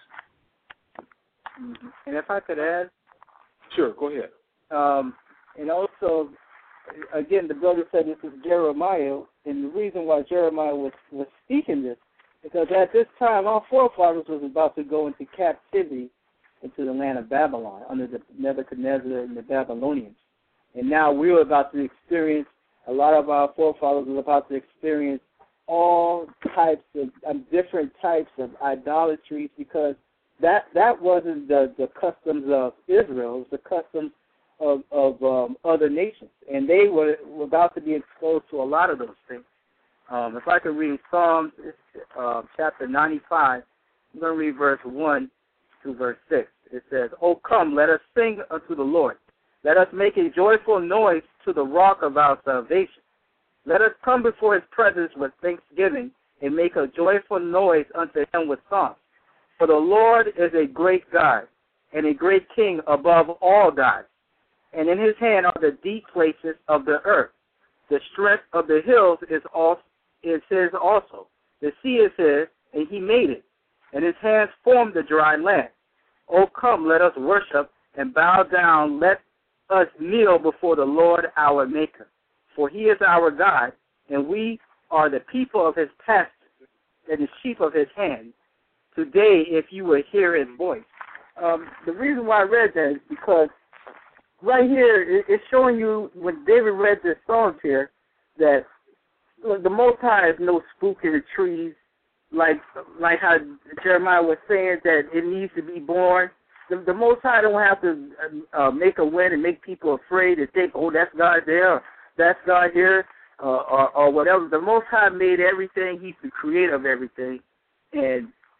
And if I could add? Sure, go ahead. And also, again, the brother said this is Jeremiah, and the reason why Jeremiah was speaking this, because at this time, our forefathers was about to go into captivity into the land of Babylon under the Nebuchadnezzar and the Babylonians. And now we were about to experience, a lot of our forefathers were about to experience all types of different types of idolatries, because that wasn't the customs of Israel. It was the customs of other nations. And they were about to be exposed to a lot of those things. If I could read Psalms chapter 95, I'm going to read verse 1 to verse 6. It says, O come, let us sing unto the Lord. Let us make a joyful noise to the rock of our salvation. Let us come before his presence with thanksgiving and make a joyful noise unto him with songs. For the Lord is a great God and a great King above all gods. And in his hand are the deep places of the earth. The strength of the hills is his also. The sea is his, and he made it. And his hands formed the dry land. O come, let us worship and bow down. Let us kneel before the Lord our Maker. For he is our God, and we are the people of his pasture and the sheep of his hand. Today, if you would hear his voice. The reason why I read that is because right here, it's showing you, when David read the Psalms here, that the Most High is no spook in the trees, like how Jeremiah was saying that it needs to be born. The Most High don't have to make a wind and make people afraid to think, oh, that's God there, or that's God here, or whatever. The Most High made everything. He's the creator of everything. And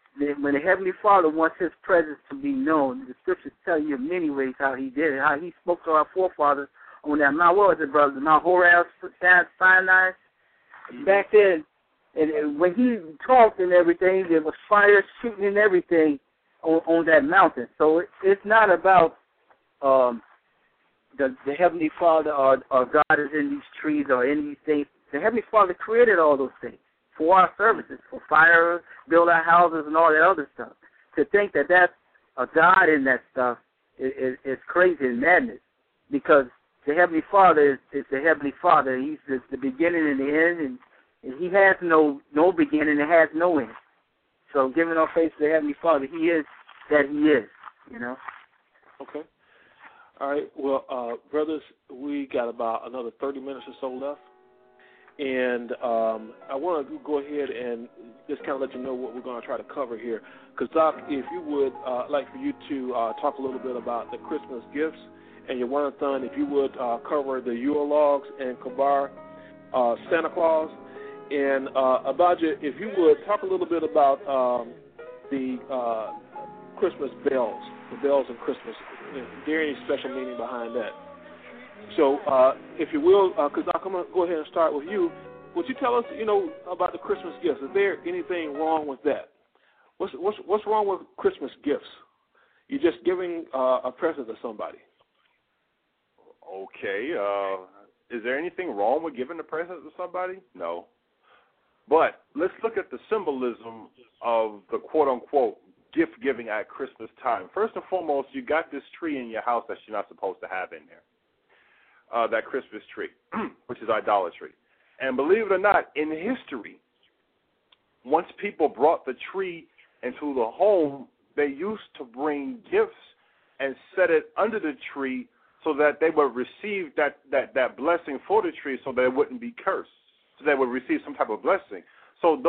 when the Heavenly Father wants His presence to be known, the Scriptures tell you in many ways how He did it, how He spoke to our forefathers on that Mount, what was it, brother? Mount Horeb, Sinai. Back then, and when He talked and everything, there was fire shooting and everything on that mountain. So it's not about the Heavenly Father or God is in these trees or in these things. The Heavenly Father created all those things for our services, for fire, build our houses, and all that other stuff. To think that that's a God in that stuff is crazy and madness, because the Heavenly Father is the Heavenly Father. He's the beginning and the end, and He has no beginning and has no end. So giving our faith to the Heavenly Father, He is that He is, you know. Okay. All right. Well, brothers, we got about another 30 minutes or so left. And I want to go ahead and just kind of let you know what we're going to try to cover here. Because, Doc, if you would, I'd like for you to talk a little bit about the Christmas gifts. And your one son, if you would cover the Yule logs and Kabar, Santa Claus. And Abadja, if you would talk a little bit about the Christmas bells, the bells of Christmas. Is there any special meaning behind that? So, if you will, because I'm going to go ahead and start with you, would you tell us, about the Christmas gifts? Is there anything wrong with that? What's wrong with Christmas gifts? You're just giving a present to somebody. Okay. Is there anything wrong with giving a present to somebody? No. But let's look at the symbolism of the quote-unquote gift giving at Christmas time. First and foremost, you got this tree in your house that you're not supposed to have in there. That Christmas tree, which is idolatry. And believe it or not, in history, once people brought the tree into the home, they used to bring gifts and set it under the tree so that they would receive that blessing for the tree, so that it wouldn't be cursed, so they would receive some type of blessing. So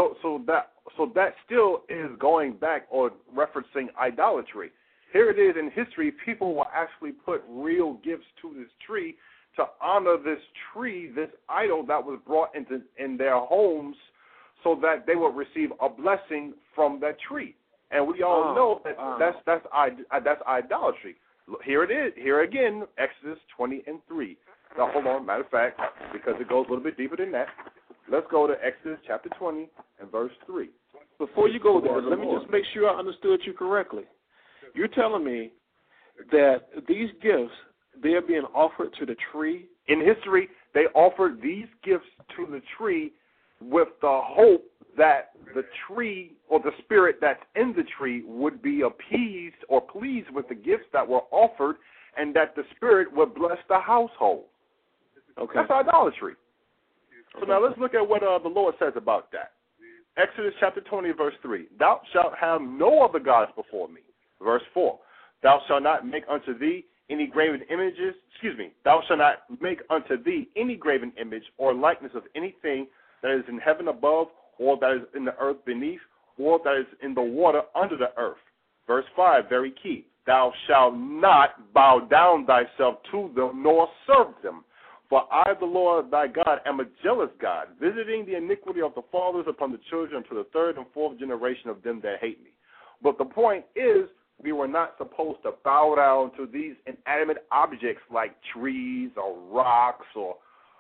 that still is going back or referencing idolatry. Here it is in history, people will actually put real gifts to this tree to honor this tree, this idol that was brought in their homes, so that they would receive a blessing from that tree. And we all know that that's idolatry. Here it is. Here again, Exodus 20:3. Now, hold on. Matter of fact, because it goes a little bit deeper than that, let's go to Exodus chapter 20 and verse 3. Before you go there, let me just make sure I understood you correctly. You're telling me that these gifts, they're being offered to the tree? In history, they offered these gifts to the tree with the hope that the tree or the spirit that's in the tree would be appeased or pleased with the gifts that were offered, and that the spirit would bless the household. Okay. That's idolatry. So now let's look at what the Lord says about that. Exodus chapter 20, verse 3. Thou shalt have no other gods before me. Verse 4. Thou shalt not make unto thee any graven images. Thou shalt not make unto thee any graven image or likeness of anything that is in heaven above, or that is in the earth beneath, or that is in the water under the earth. Verse 5, very key. Thou shalt not bow down thyself to them, nor serve them. For I, the Lord thy God, am a jealous God, visiting the iniquity of the fathers upon the children to the third and fourth generation of them that hate me. But the point is, we were not supposed to bow down to these inanimate objects like trees or rocks or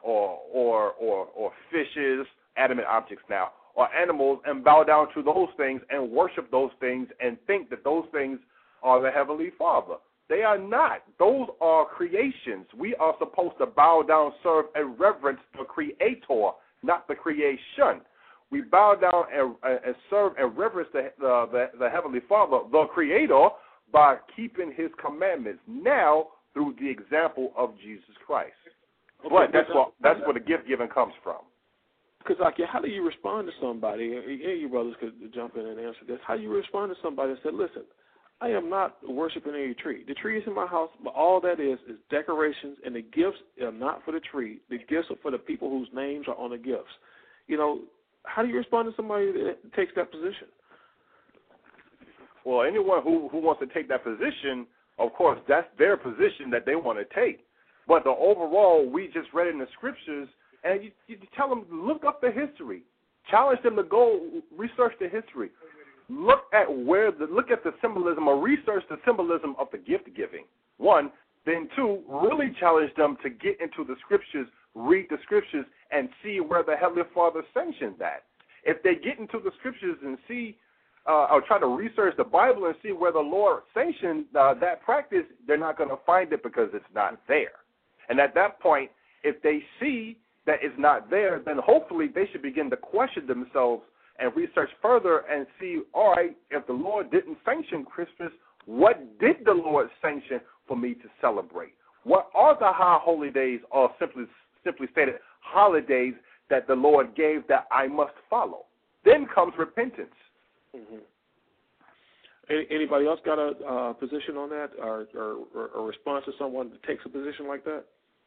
fishes, animate objects now, or animals, and bow down to those things and worship those things and think that those things are the Heavenly Father. They are not. Those are creations. We are supposed to bow down, serve, and reverence the Creator, not the creation. We bow down and serve and reverence the Heavenly Father, the Creator, by keeping His commandments now through the example of Jesus Christ. Okay, but that's where the gift giving comes from. Because, how do you respond to somebody? Any of you brothers could jump in and answer this. How do you respond to somebody that said, listen, I am not worshiping any tree. The tree is in my house, but all that is decorations, and the gifts are not for the tree. The gifts are for the people whose names are on the gifts. How do you respond to somebody that takes that position? Well, anyone who wants to take that position, of course, that's their position that they want to take. But the overall, we just read in the scriptures, and you tell them, look up the history. Challenge them to go research the history. look at the symbolism or research the symbolism of the gift giving. One, then two, really challenge them to get into the scriptures, read the scriptures, and see where the Heavenly Father sanctions that. If they get into the scriptures and see, or try to research the Bible and see where the Lord sanctioned that practice, they're not going to find it because it's not there. And at that point, if they see that it's not there, then hopefully they should begin to question themselves and research further and see, all right, if the Lord didn't sanction Christmas, what did the Lord sanction for me to celebrate? What are the high holy days, or simply stated, holidays that the Lord gave that I must follow? Then comes repentance. Mm-hmm. Anybody else got a position on that, or a response to someone that takes a position like that?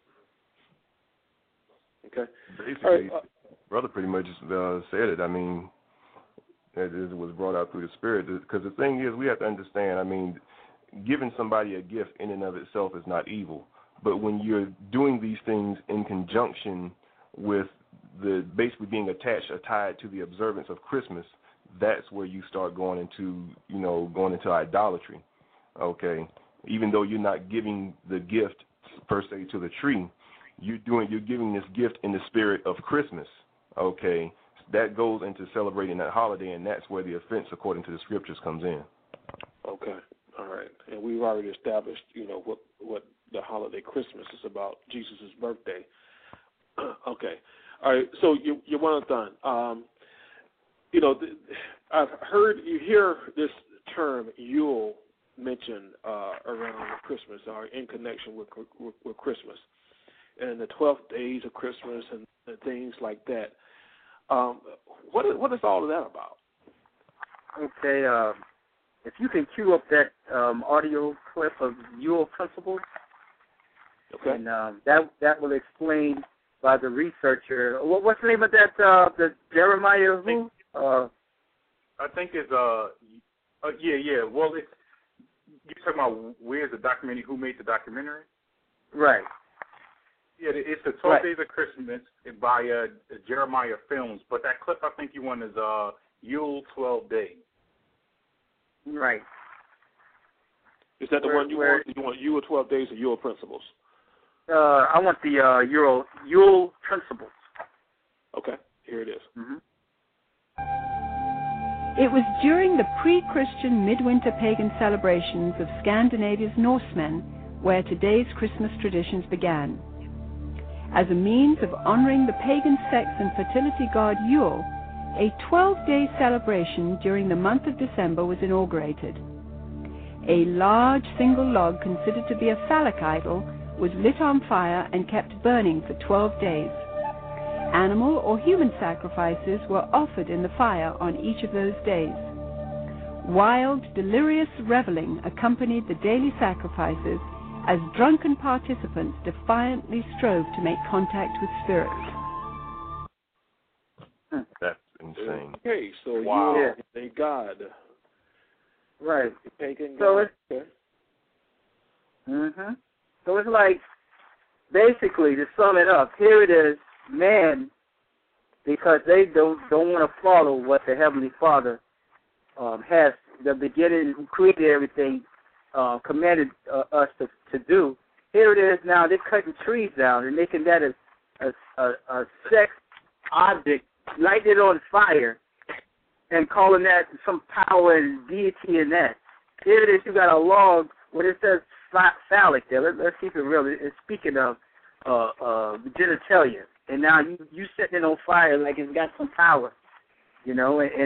Okay. Basically, brother pretty much said it. I mean, it was brought out through the Spirit. Because the thing is, we have to understand, I mean, giving somebody a gift in and of itself is not evil. But when you're doing these things in conjunction with the basically being attached or tied to the observance of Christmas, that's where you start going into idolatry. Okay. Even though you're not giving the gift per se to the tree, you're giving this gift in the spirit of Christmas. Okay. That goes into celebrating that holiday, and that's where the offense, according to the scriptures, comes in. Okay. All right. And we've already established, what the holiday Christmas is about, Jesus' birthday. Okay. All right. So you want it done. I've heard you hear this term Yule mentioned around Christmas, or in connection with Christmas, and the 12 days of Christmas and things like that. What is all of that about? Okay, if you can cue up that audio clip of Yule principles, okay, and that will explain by the researcher. What's the name of that? The Jeremiah who? I think it's yeah. Well, you're talking about where's the documentary? Who made the documentary? Right. Yeah, it's the 12 Days of Christmas by Jeremiah Films. But that clip I think you want is Yule 12 Days. Right. Is that the one you want? You want Yule 12 Days or Yule Principles? I want the Yule Principles. Okay, here it is. Mm-hmm. It was during the pre-Christian midwinter pagan celebrations of Scandinavia's Norsemen where today's Christmas traditions began. As a means of honoring the pagan sex and fertility god Yule, a 12-day celebration during the month of December was inaugurated. A large single log considered to be a phallic idol was lit on fire and kept burning for 12 days. Animal or human sacrifices were offered in the fire on each of those days. Wild, delirious reveling accompanied the daily sacrifices as drunken participants defiantly strove to make contact with spirits. That's insane. Okay, so wow. Yule is a god. Right. A pagan so god. Okay. Mm-hmm. So it's like, basically, to sum it up, here it is, man, because they don't want to follow what the Heavenly Father has, the beginning, who created everything, commanded us to do. Here it is now, they're cutting trees down and making that a sex object, lighting it on fire, and calling that some power and deity in that. Here it is, you got a log where it says phallic there. Let's keep it real. It's speaking of genitalia. And now you setting it on fire like it's got some power, and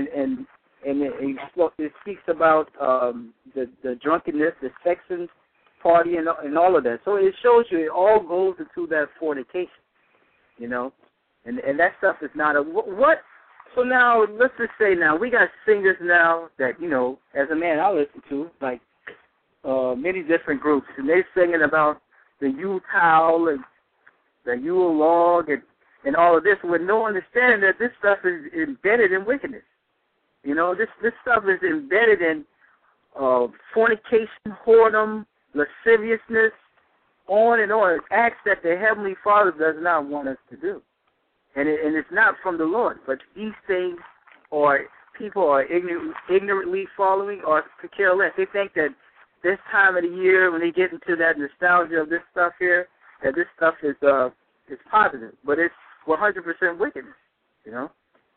it speaks about the drunkenness, the sexing party, and all of that. So it shows you it all goes into that fornication, and that stuff is not a what. So now let's just say now we got singers now that as a man I listen to like many different groups, and they're singing about the Yule towel and the Yule log and all of this, with no understanding that this stuff is embedded in wickedness. This stuff is embedded in fornication, whoredom, lasciviousness, on and on. Acts that the Heavenly Father does not want us to do. And it's not from the Lord, but these things are people are ignorantly following or to care less. They think that this time of the year, when they get into that nostalgia of this stuff here, that this stuff is positive, but it's 100% wickedness. You know.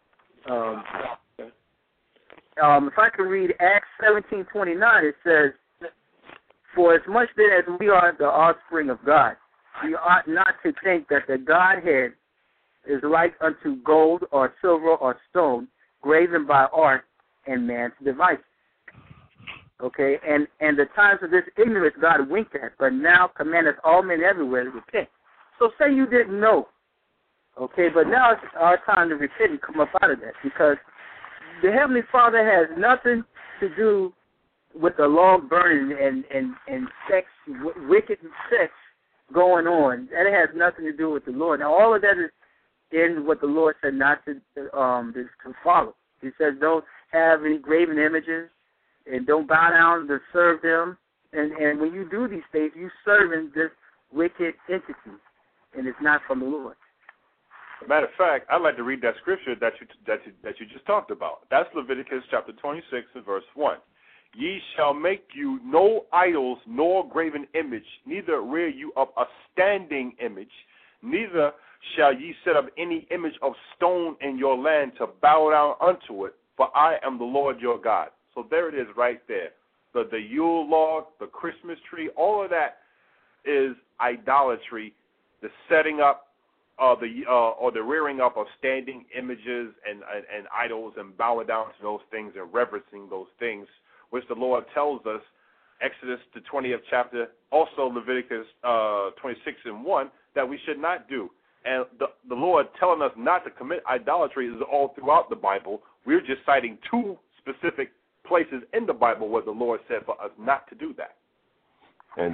If I could read Acts 17:29, it says, "For as much then as we are the offspring of God, we ought not to think that the Godhead is like unto gold or silver or stone, graven by art and man's device." Okay, and the times of this ignorance God winked at, but now commandeth all men everywhere to repent. So say you didn't know, okay, but now it's our time to repent and come up out of that, because the Heavenly Father has nothing to do with the log burning and sex, wicked sex going on. That has nothing to do with the Lord. Now, all of that is in what the Lord said not to follow. He says don't have any graven images and don't bow down to serve them. And when you do these things, you serving this wicked entity, and it's not from the Lord. Matter of fact, I'd like to read that scripture that you just talked about. That's Leviticus chapter 26 and verse 1. Ye shall make you no idols nor graven image, neither rear you up a standing image, neither shall ye set up any image of stone in your land to bow down unto it, for I am the Lord your God. So there it is right there. The Yule log, the Christmas tree, all of that is idolatry, the setting up or the rearing up of standing images and idols and bowing down to those things and reverencing those things, which the Lord tells us, Exodus the 20th chapter, also Leviticus 26 and 1, that we should not do. And the Lord telling us not to commit idolatry is all throughout the Bible. We're just citing two specific places in the Bible where the Lord said for us not to do that. And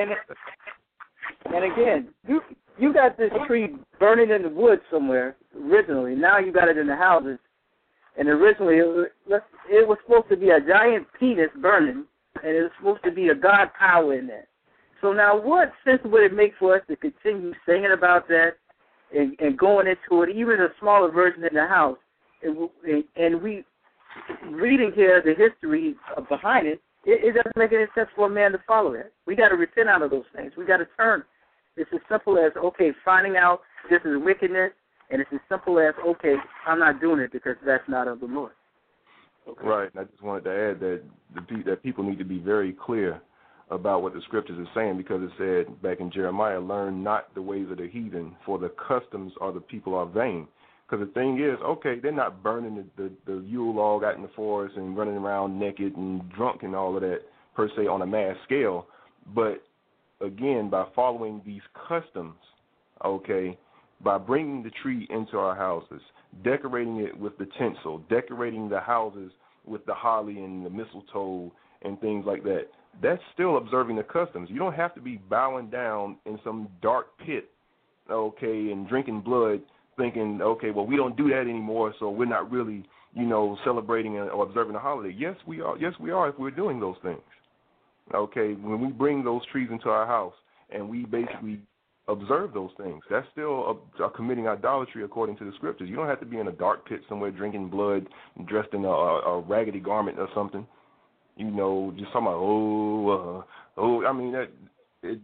again, you got this tree burning in the woods somewhere originally. Now you got it in the houses. And originally it was supposed to be a giant penis burning, and it was supposed to be a God power in there. So now what sense would it make for us to continue singing about that and going into it, even a smaller version in the house? And we reading here the history behind it, it doesn't make any sense for a man to follow that. We got to repent out of those things. We got to turn. It's as simple as, okay, finding out this is wickedness, and it's as simple as, okay, I'm not doing it because that's not of the Lord. Okay. Right. And I just wanted to add that people need to be very clear about what the scriptures are saying, because it said back in Jeremiah, learn not the ways of the heathen, for the customs of the people are vain. Because the thing is, okay, they're not burning the Yule log out in the forest and running around naked and drunk and all of that, per se, on a mass scale. But, again, by following these customs, okay, by bringing the tree into our houses, decorating it with the tinsel, decorating the houses with the holly and the mistletoe and things like that, that's still observing the customs. You don't have to be bowing down in some dark pit, okay, and drinking blood, thinking, okay, well, we don't do that anymore, so we're not really, celebrating or observing the holiday. Yes, we are. Yes, we are if we're doing those things. Okay, when we bring those trees into our house and we basically observe those things, that's still committing idolatry according to the scriptures. You don't have to be in a dark pit somewhere drinking blood, dressed in a raggedy garment or something. Just talking about, I mean, it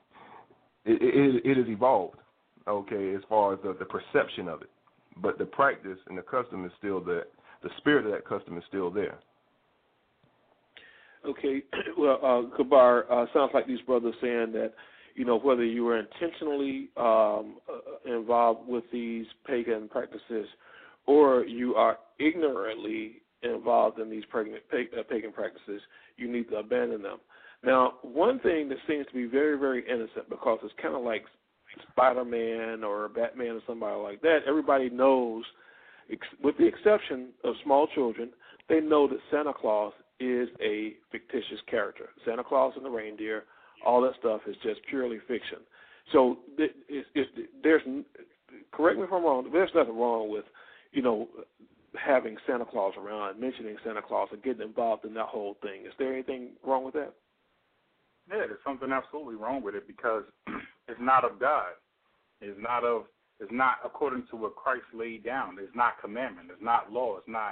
has evolved. Okay, as far as the perception of it. But the practice and the custom is still there. The spirit of that custom is still there. Okay, well, Kabar, sounds like these brothers saying that, whether you were intentionally involved with these pagan practices or you are ignorantly involved in these pagan practices, you need to abandon them. Now, one thing that seems to be very, very innocent, because it's kind of like Spider-Man or Batman or somebody like that, everybody knows, with the exception of small children, they know that Santa Claus is a fictitious character. Santa Claus and the reindeer, all that stuff is just purely fiction. So there's, correct me if I'm wrong, there's nothing wrong with, having Santa Claus around, mentioning Santa Claus and getting involved in that whole thing. Is there anything wrong with that? Yeah, there's something absolutely wrong with it, because it's not of God. It's not according to what Christ laid down. It's not commandment. It's not law. It's not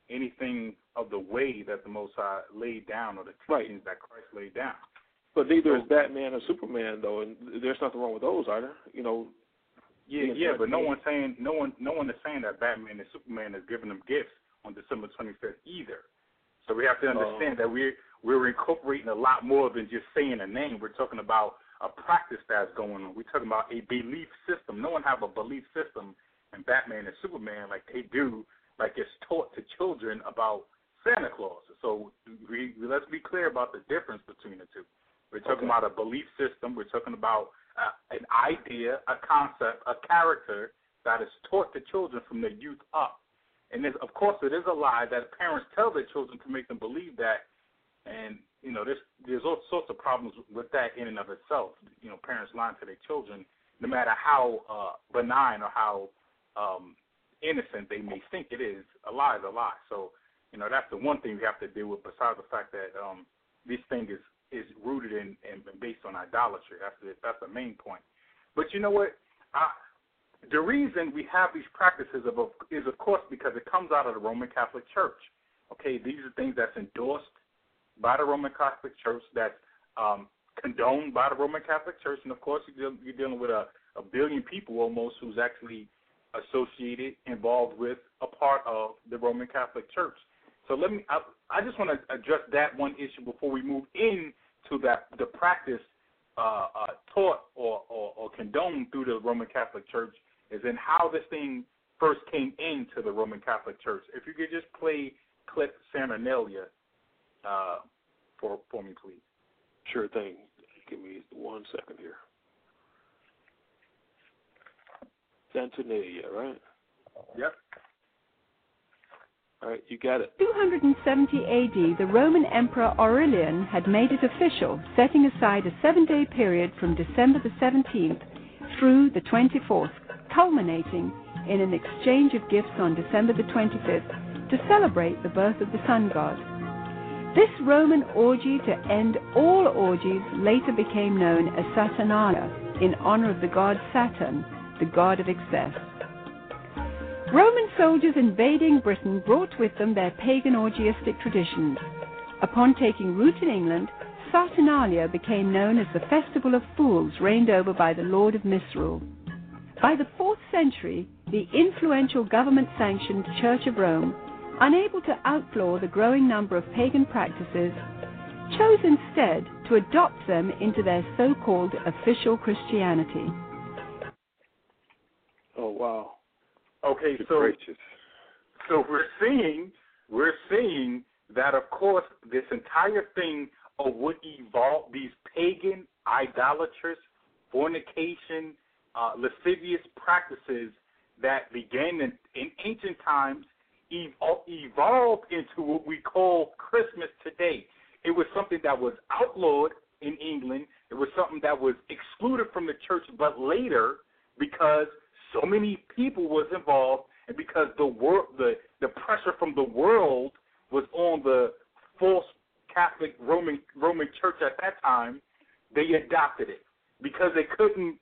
anything of the way that the Most High laid down or the teachings that Christ laid down. But neither is Batman or Superman, though, and there's nothing wrong with those, are there? You know. Yeah, but no one is saying that Batman and Superman is giving them gifts on December 25th either. So we have to understand that we're incorporating a lot more than just saying a name. We're talking about a practice that's going on. We're talking about a belief system. No one have a belief system in Batman and Superman like they do, like it's taught to children about Santa Claus. So let's be clear about the difference between the two. We're talking about a belief system. We're talking about an idea, a concept, a character that is taught to children from their youth up. And of course, it is a lie that parents tell their children to make them believe that. And, you know, there's all sorts of problems with that in and of itself. You know, parents lying to their children, no matter how benign or how innocent they may think it is, a lie is a lie. So, you know, that's the one thing we have to deal with, besides the fact that this thing is rooted in and based on idolatry. That's the main point. But you know what? The reason we have these practices is, of course, because it comes out of the Roman Catholic Church. Okay, these are things that's endorsed by the Roman Catholic Church, that's condoned by the Roman Catholic Church, and of course you're dealing with a billion people almost who's actually associated, involved with, a part of the Roman Catholic Church. So I just want to address that one issue before we move into the practice taught or condoned through the Roman Catholic Church, is in how this thing first came into the Roman Catholic Church. If you could just play clip Saturnalia for me, please. Sure thing. Give me 1 second here. Saturnalia, right? Yep. All right, you got it. 270 AD, the Roman Emperor Aurelian had made it official, setting aside a 7-day period from December the 17th through the 24th, culminating in an exchange of gifts on December the 25th to celebrate the birth of the sun god. This Roman orgy to end all orgies later became known as Saturnalia, in honor of the god Saturn, the god of excess. Roman soldiers invading Britain brought with them their pagan orgiastic traditions. Upon taking root in England, Saturnalia became known as the Festival of Fools, reigned over by the Lord of Misrule. By the 4th century, the influential government-sanctioned Church of Rome, unable to outlaw the growing number of pagan practices, chose instead to adopt them into their so-called official Christianity. Oh, wow. Okay, so we're seeing that, of course, this entire thing of what evolved, these pagan, idolatrous, fornication, lascivious practices that began in ancient times evolved into what we call Christmas today. It was something that was outlawed in England. It was something that was excluded from the church, but later, because so many people was involved, and because the pressure from the world was on the false Catholic Roman Church at that time, they adopted it because they couldn't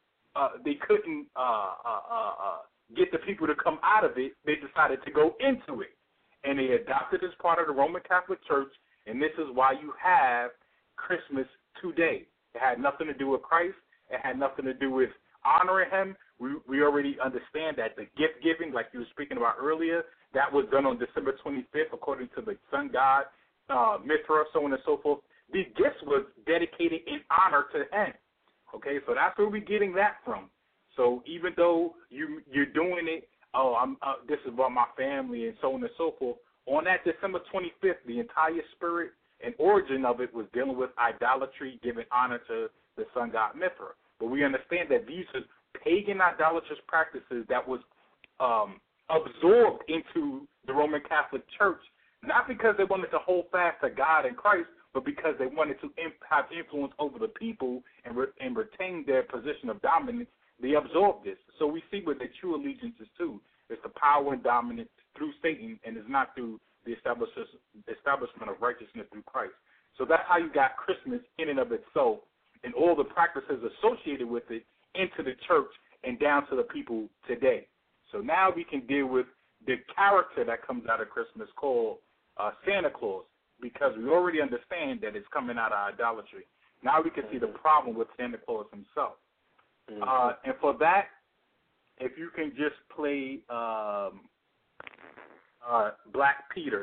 get the people to come out of it. They decided to go into it, and they adopted as part of the Roman Catholic Church. And this is why you have Christmas today. It had nothing to do with Christ. It had nothing to do with honoring him. We already understand that the gift giving, like you were speaking about earlier, that was done on December 25th, according to the sun god, Mithra, so on and so forth. These gifts was dedicated in honor to him. Okay, so that's where we're getting that from. So even though you're doing it, this is about my family and so on and so forth, on that December 25th, the entire spirit and origin of it was dealing with idolatry, giving honor to the sun god Mithra. But we understand that these are pagan idolatrous practices that was absorbed into the Roman Catholic Church, not because they wanted to hold fast to God and Christ, but because they wanted to have influence over the people and retain their position of dominance. They absorbed this. So we see what their true allegiance is to. It's the power and dominance through Satan, and it's not through the establishment of righteousness through Christ. So that's how you got Christmas in and of itself and all the practices associated with it into the church and down to the people today. So now we can deal with the character that comes out of Christmas called Santa Claus, because we already understand that it's coming out of idolatry. Now we can see the problem with Santa Claus himself. And for that, if you can just play Black Peter,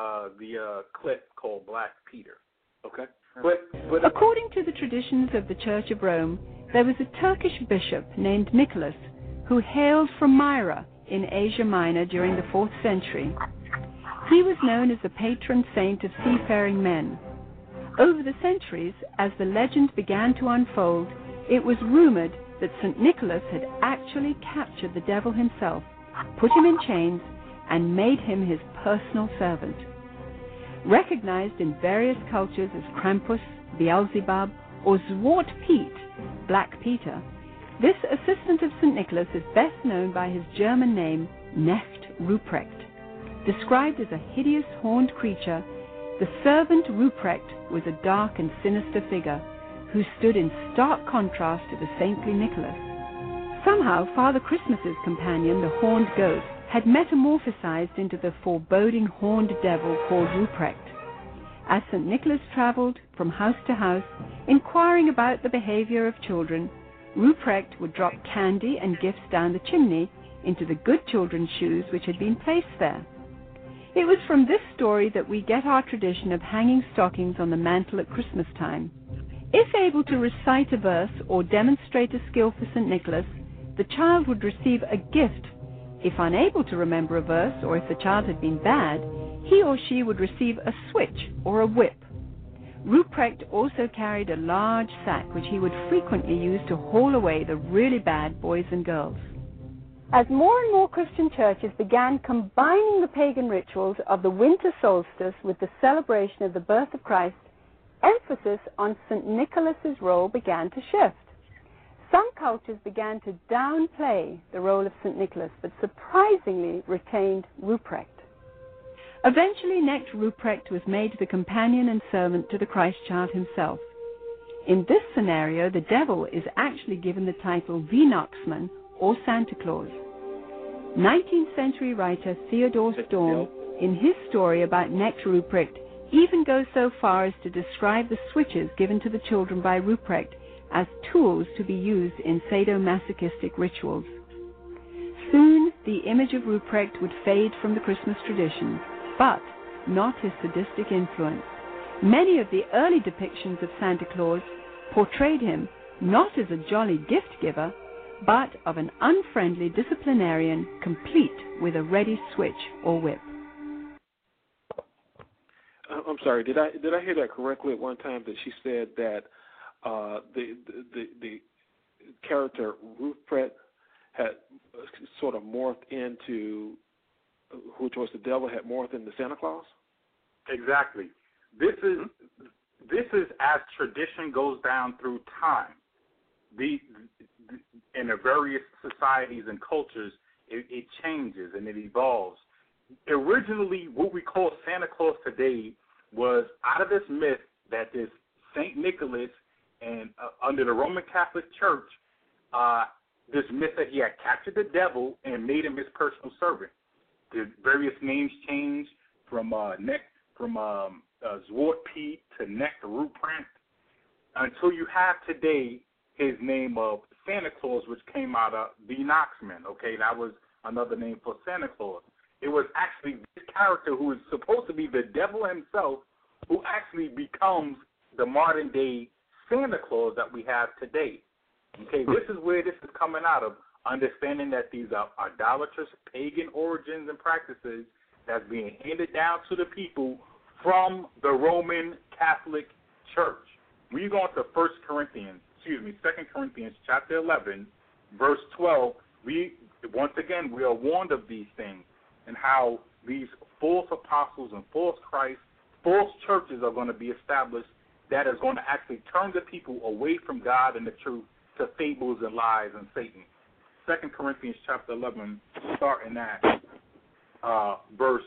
the clip called Black Peter. Okay. But according to the traditions of the Church of Rome, there was a Turkish bishop named Nicholas who hailed from Myra in Asia Minor during the 4th century. He was known as the patron saint of seafaring men. Over the centuries, as the legend began to unfold, it was rumored that St. Nicholas had actually captured the devil himself, put him in chains, and made him his personal servant. Recognized in various cultures as Krampus, Beelzebub, or Zwart Piet, Black Peter, this assistant of St. Nicholas is best known by his German name, Knecht Ruprecht. Described as a hideous horned creature, the servant Ruprecht was a dark and sinister figure who stood in stark contrast to the saintly Nicholas. Somehow, Father Christmas's companion, the horned goat, had metamorphosized into the foreboding horned devil called Ruprecht. As St. Nicholas traveled from house to house, inquiring about the behavior of children, Ruprecht would drop candy and gifts down the chimney into the good children's shoes which had been placed there. It was from this story that we get our tradition of hanging stockings on the mantle at Christmas time. If able to recite a verse or demonstrate a skill for St. Nicholas, the child would receive a gift. If unable to remember a verse, or if the child had been bad, he or she would receive a switch or a whip. Ruprecht also carried a large sack which he would frequently use to haul away the really bad boys and girls. As more and more Christian churches began combining the pagan rituals of the winter solstice with the celebration of the birth of Christ, emphasis on St. Nicholas's role began to shift. Some cultures began to downplay the role of St. Nicholas, but surprisingly retained Ruprecht. Eventually, Knecht Ruprecht was made the companion and servant to the Christ child himself. In this scenario, the devil is actually given the title Weihnachtsmann, or Santa Claus. 19th century writer Theodor Storm, in his story about Knecht Ruprecht, even goes so far as to describe the switches given to the children by Ruprecht as tools to be used in sadomasochistic rituals. Soon, the image of Ruprecht would fade from the Christmas tradition, but not his sadistic influence. Many of the early depictions of Santa Claus portrayed him not as a jolly gift giver, but of an unfriendly disciplinarian complete with a ready switch or whip. I'm sorry, did I hear that correctly at one time that she said that the character Ruprecht had sort of morphed into, which was the devil, had morphed into Santa Claus? Exactly. This is as tradition goes down through time. In the various societies and cultures, it changes and it evolves. Originally, what we call Santa Claus today was out of this myth that this St. Nicholas and under the Roman Catholic Church, this myth that he had captured the devil and made him his personal servant. The various names changed from Zwart Piet to Knecht Ruprecht until you have today his name of Santa Claus, which came out of Weihnachtsmann. Okay, that was another name for Santa Claus. It was actually this character who is supposed to be the devil himself who actually becomes the modern-day Santa Claus that we have today. Okay, this is where this is coming out of, understanding that these are idolatrous, pagan origins and practices that's being handed down to the people from the Roman Catholic Church. When you go into 2 Corinthians chapter 11, verse 12, we are warned of these things and how these false apostles and false Christ, false churches are going to be established that is going to actually turn the people away from God and the truth to fables and lies and Satan. 2 Corinthians chapter 11, starting at verse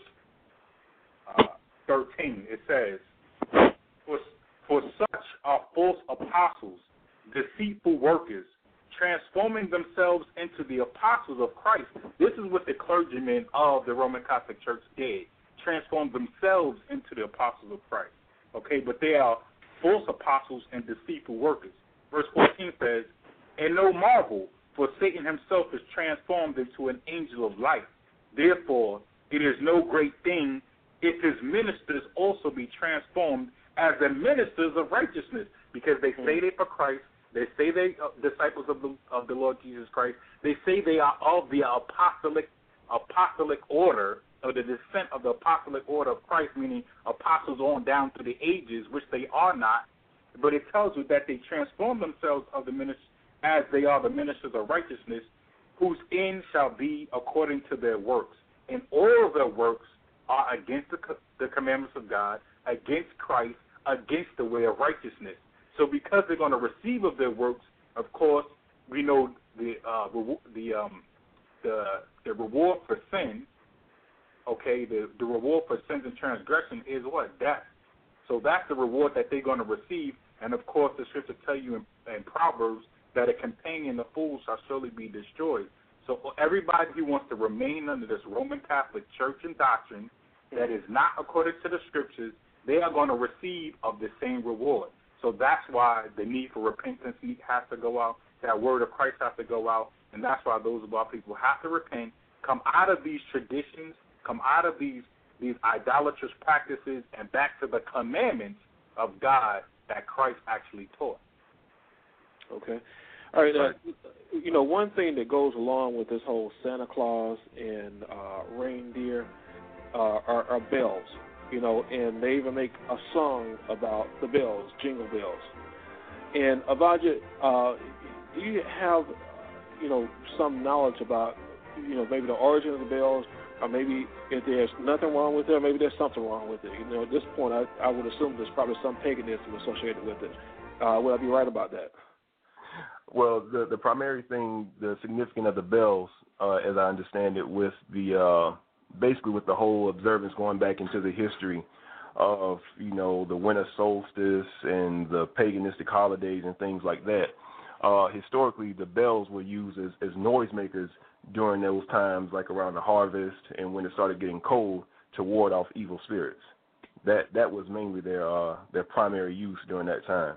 13, it says, For such are false apostles, deceitful workers, transforming themselves into the apostles of Christ. This is what the clergymen of the Roman Catholic Church did, transform themselves into the apostles of Christ. Okay, but they are false apostles and deceitful workers. Verse 14 says, and no marvel, for Satan himself is transformed into an angel of light. Therefore, it is no great thing if his ministers also be transformed as the ministers of righteousness, because they say they for Christ, they say they are disciples of the Lord Jesus Christ, they say they are of the apostolic order, or the descent of the apostolic order of Christ, meaning apostles on down through the ages, which they are not, but it tells you that they transform themselves of the ministers as they are the ministers of righteousness, whose end shall be according to their works. And all of their works are against the commandments of God, against Christ, against the way of righteousness. So because they're going to receive of their works, of course, we know the reward for sin, okay, the reward for sins and transgression is what? Death. So that's the reward that they're going to receive. And, of course, the scripture tell you in Proverbs that a companion of fools shall surely be destroyed. So for everybody who wants to remain under this Roman Catholic church and doctrine that is not according to the scriptures, they are going to receive of the same reward. So that's why the need for repentance has to go out, that word of Christ has to go out, and that's why those of our people have to repent, come out of these traditions, come out of these idolatrous practices, and back to the commandments of God that Christ actually taught. Okay. All right. One thing that goes along with this whole Santa Claus and reindeer are bells, and they even make a song about the bells, jingle bells. And Avaja, do you have, some knowledge about, maybe the origin of the bells, or maybe if there's nothing wrong with it, or maybe there's something wrong with it? At this point, I would assume there's probably some paganism associated with it. Would I be right about that? Well, the primary thing, the significance of the bells, as I understand it, with the basically with the whole observance going back into the history of, the winter solstice and the paganistic holidays and things like that. Historically, the bells were used as noisemakers during those times, like around the harvest and when it started getting cold, to ward off evil spirits. That was mainly their primary use during that time.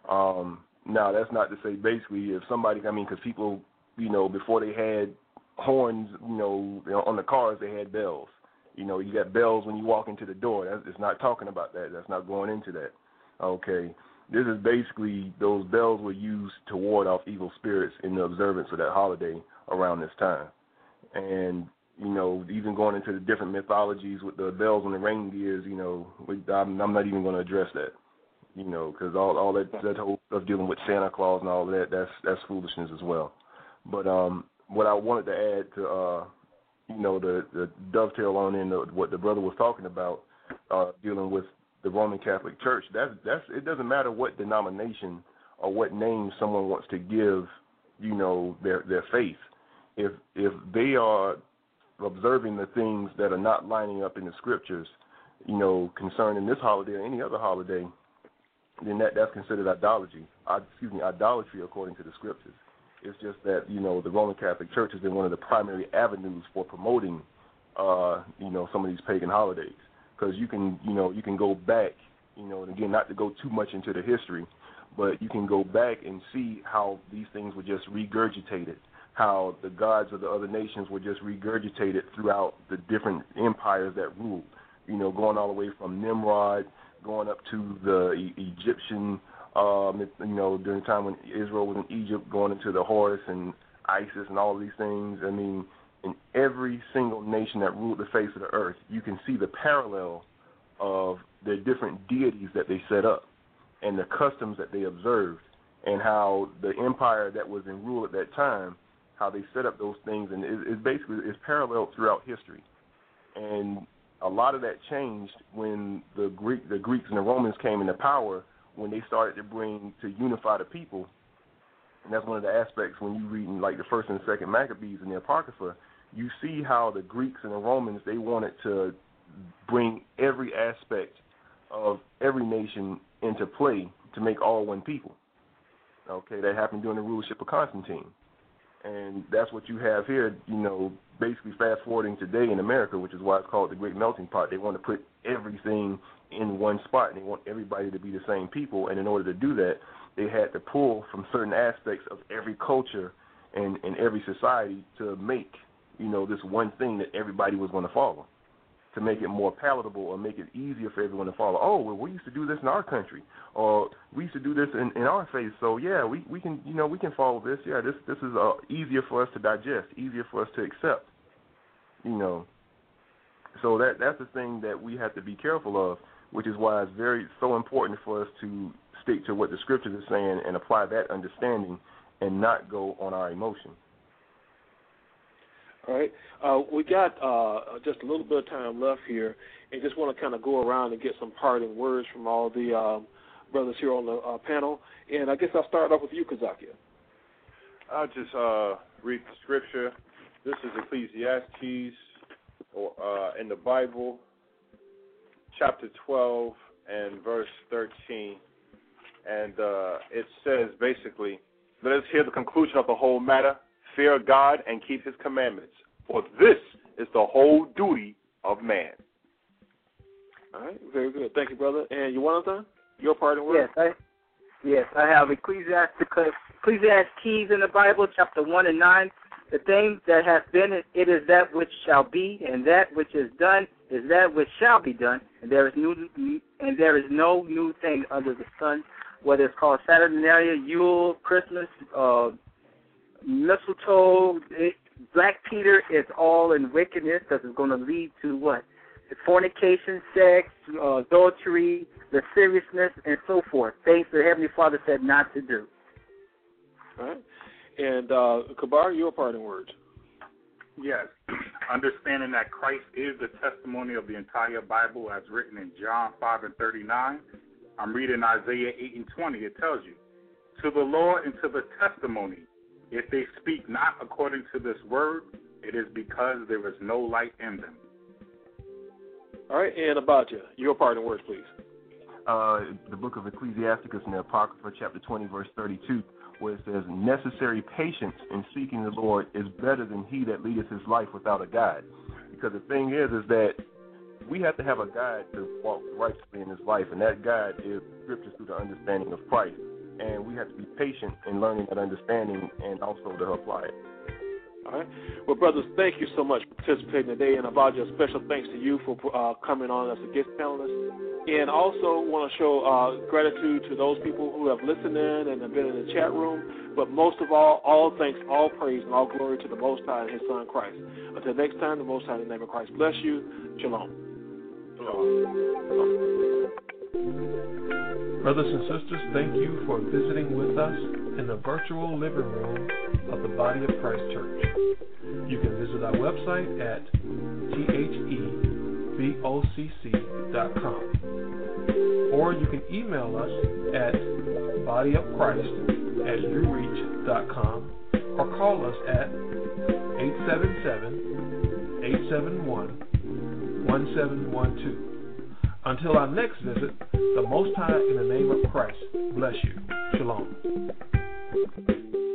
Now, that's not to say basically if somebody, because people, before they had horns, on the cars, they had bells. You got bells when you walk into the door. It's not talking about that. That's not going into that. Okay. This is basically, those bells were used to ward off evil spirits in the observance of that holiday around this time. And, even going into the different mythologies with the bells and the reindeers, I'm not even going to address that. Because all that whole stuff dealing with Santa Claus and all that, that's foolishness as well. But what I wanted to add to, the dovetail on in what the brother was talking about, dealing with the Roman Catholic Church, it doesn't matter what denomination or what name someone wants to give, their faith. If they are observing the things that are not lining up in the scriptures, concerning this holiday or any other holiday, then that's considered idolatry according to the scriptures. It's just that, the Roman Catholic Church has been one of the primary avenues for promoting, some of these pagan holidays. Because you can go back, and again, not to go too much into the history, but you can go back and see how these things were just regurgitated, how the gods of the other nations were just regurgitated throughout the different empires that ruled, going all the way from Nimrod, going up to the Egyptian, during the time when Israel was in Egypt, going into the Horus and Isis and all of these things. In every single nation that ruled the face of the earth, you can see the parallel of the different deities that they set up and the customs that they observed, and how the empire that was in rule at that time, how they set up those things, and it's paralleled throughout history. And a lot of that changed when the Greeks and the Romans came into power, when they started to unify the people. And that's one of the aspects when you read in like the first and second Maccabees in the Apocrypha, you see how the Greeks and the Romans, they wanted to bring every aspect of every nation into play to make all one people. Okay, that happened during the rulership of Constantine. And that's what you have here, basically fast forwarding today in America, which is why it's called the Great Melting Pot. They want to put everything in one spot, and they want everybody to be the same people. And in order to do that, they had to pull from certain aspects of every culture and every society to make, this one thing that everybody was going to follow, to make it more palatable or make it easier for everyone to follow. Oh, well, we used to do this in our country, or we used to do this in our faith. So yeah, we can we can follow this. Yeah, this is easier for us to digest, easier for us to accept. So that's the thing that we have to be careful of, which is why it's so important for us to stick to what the scriptures are saying and apply that understanding and not go on our emotion. All right. We got just a little bit of time left here, and just want to kind of go around and get some parting words from all the brothers here on the panel. And I guess I'll start off with you, Kazakia. I'll just read the scripture. This is Ecclesiastes in the Bible, chapter 12 and verse 13. And it says basically, let us hear the conclusion of the whole matter. Fear God and keep his commandments, for this is the whole duty of man. All right, very good. Thank you, brother. And Jonathan, your parting word? Yes, I have Ecclesiastes in the Bible, chapter 1 and 9. The thing that has been, it is that which shall be, and that which is done is that which shall be done, and there is no new thing under the sun, whether it's called Saturnalia, Yule, Christmas, mistletoe, Black Peter is all in wickedness, because it's going to lead to what? Fornication, sex, adultery, lasciviousness, and so forth. Things the Heavenly Father said not to do. All right. And Kabar, your parting words. Yes. Understanding that Christ is the testimony of the entire Bible as written in John 5 and 39. I'm reading Isaiah 8 and 20. It tells you, to the Lord and to the testimony, if they speak not according to this word, it is because there is no light in them. All right, and Abacha, your parting words, please. The book of Ecclesiasticus in the Apocrypha, chapter 20, verse 32, where it says, necessary patience in seeking the Lord is better than he that leadeth his life without a guide. Because the thing is that we have to have a guide to walk righteously in his life, and that guide is scripture through the understanding of Christ. And we have to be patient in learning that understanding and also to apply it. All right. Well, brothers, thank you so much for participating today. And Abaja, special thanks to you for coming on as a guest panelist. And also want to show gratitude to those people who have listened in and have been in the chat room. But most of all thanks, all praise, and all glory to the Most High and his Son, Christ. Until next time, the Most High in the name of Christ bless you. Shalom. Shalom. Brothers and sisters, thank you for visiting with us in the virtual living room of the Body of Christ Church. You can visit our website at thevocc.com, or you can email us at bodyofchrist@ureach.com, or call us at 877-871-1712. Until our next visit, the Most High in the name of Christ bless you. Shalom.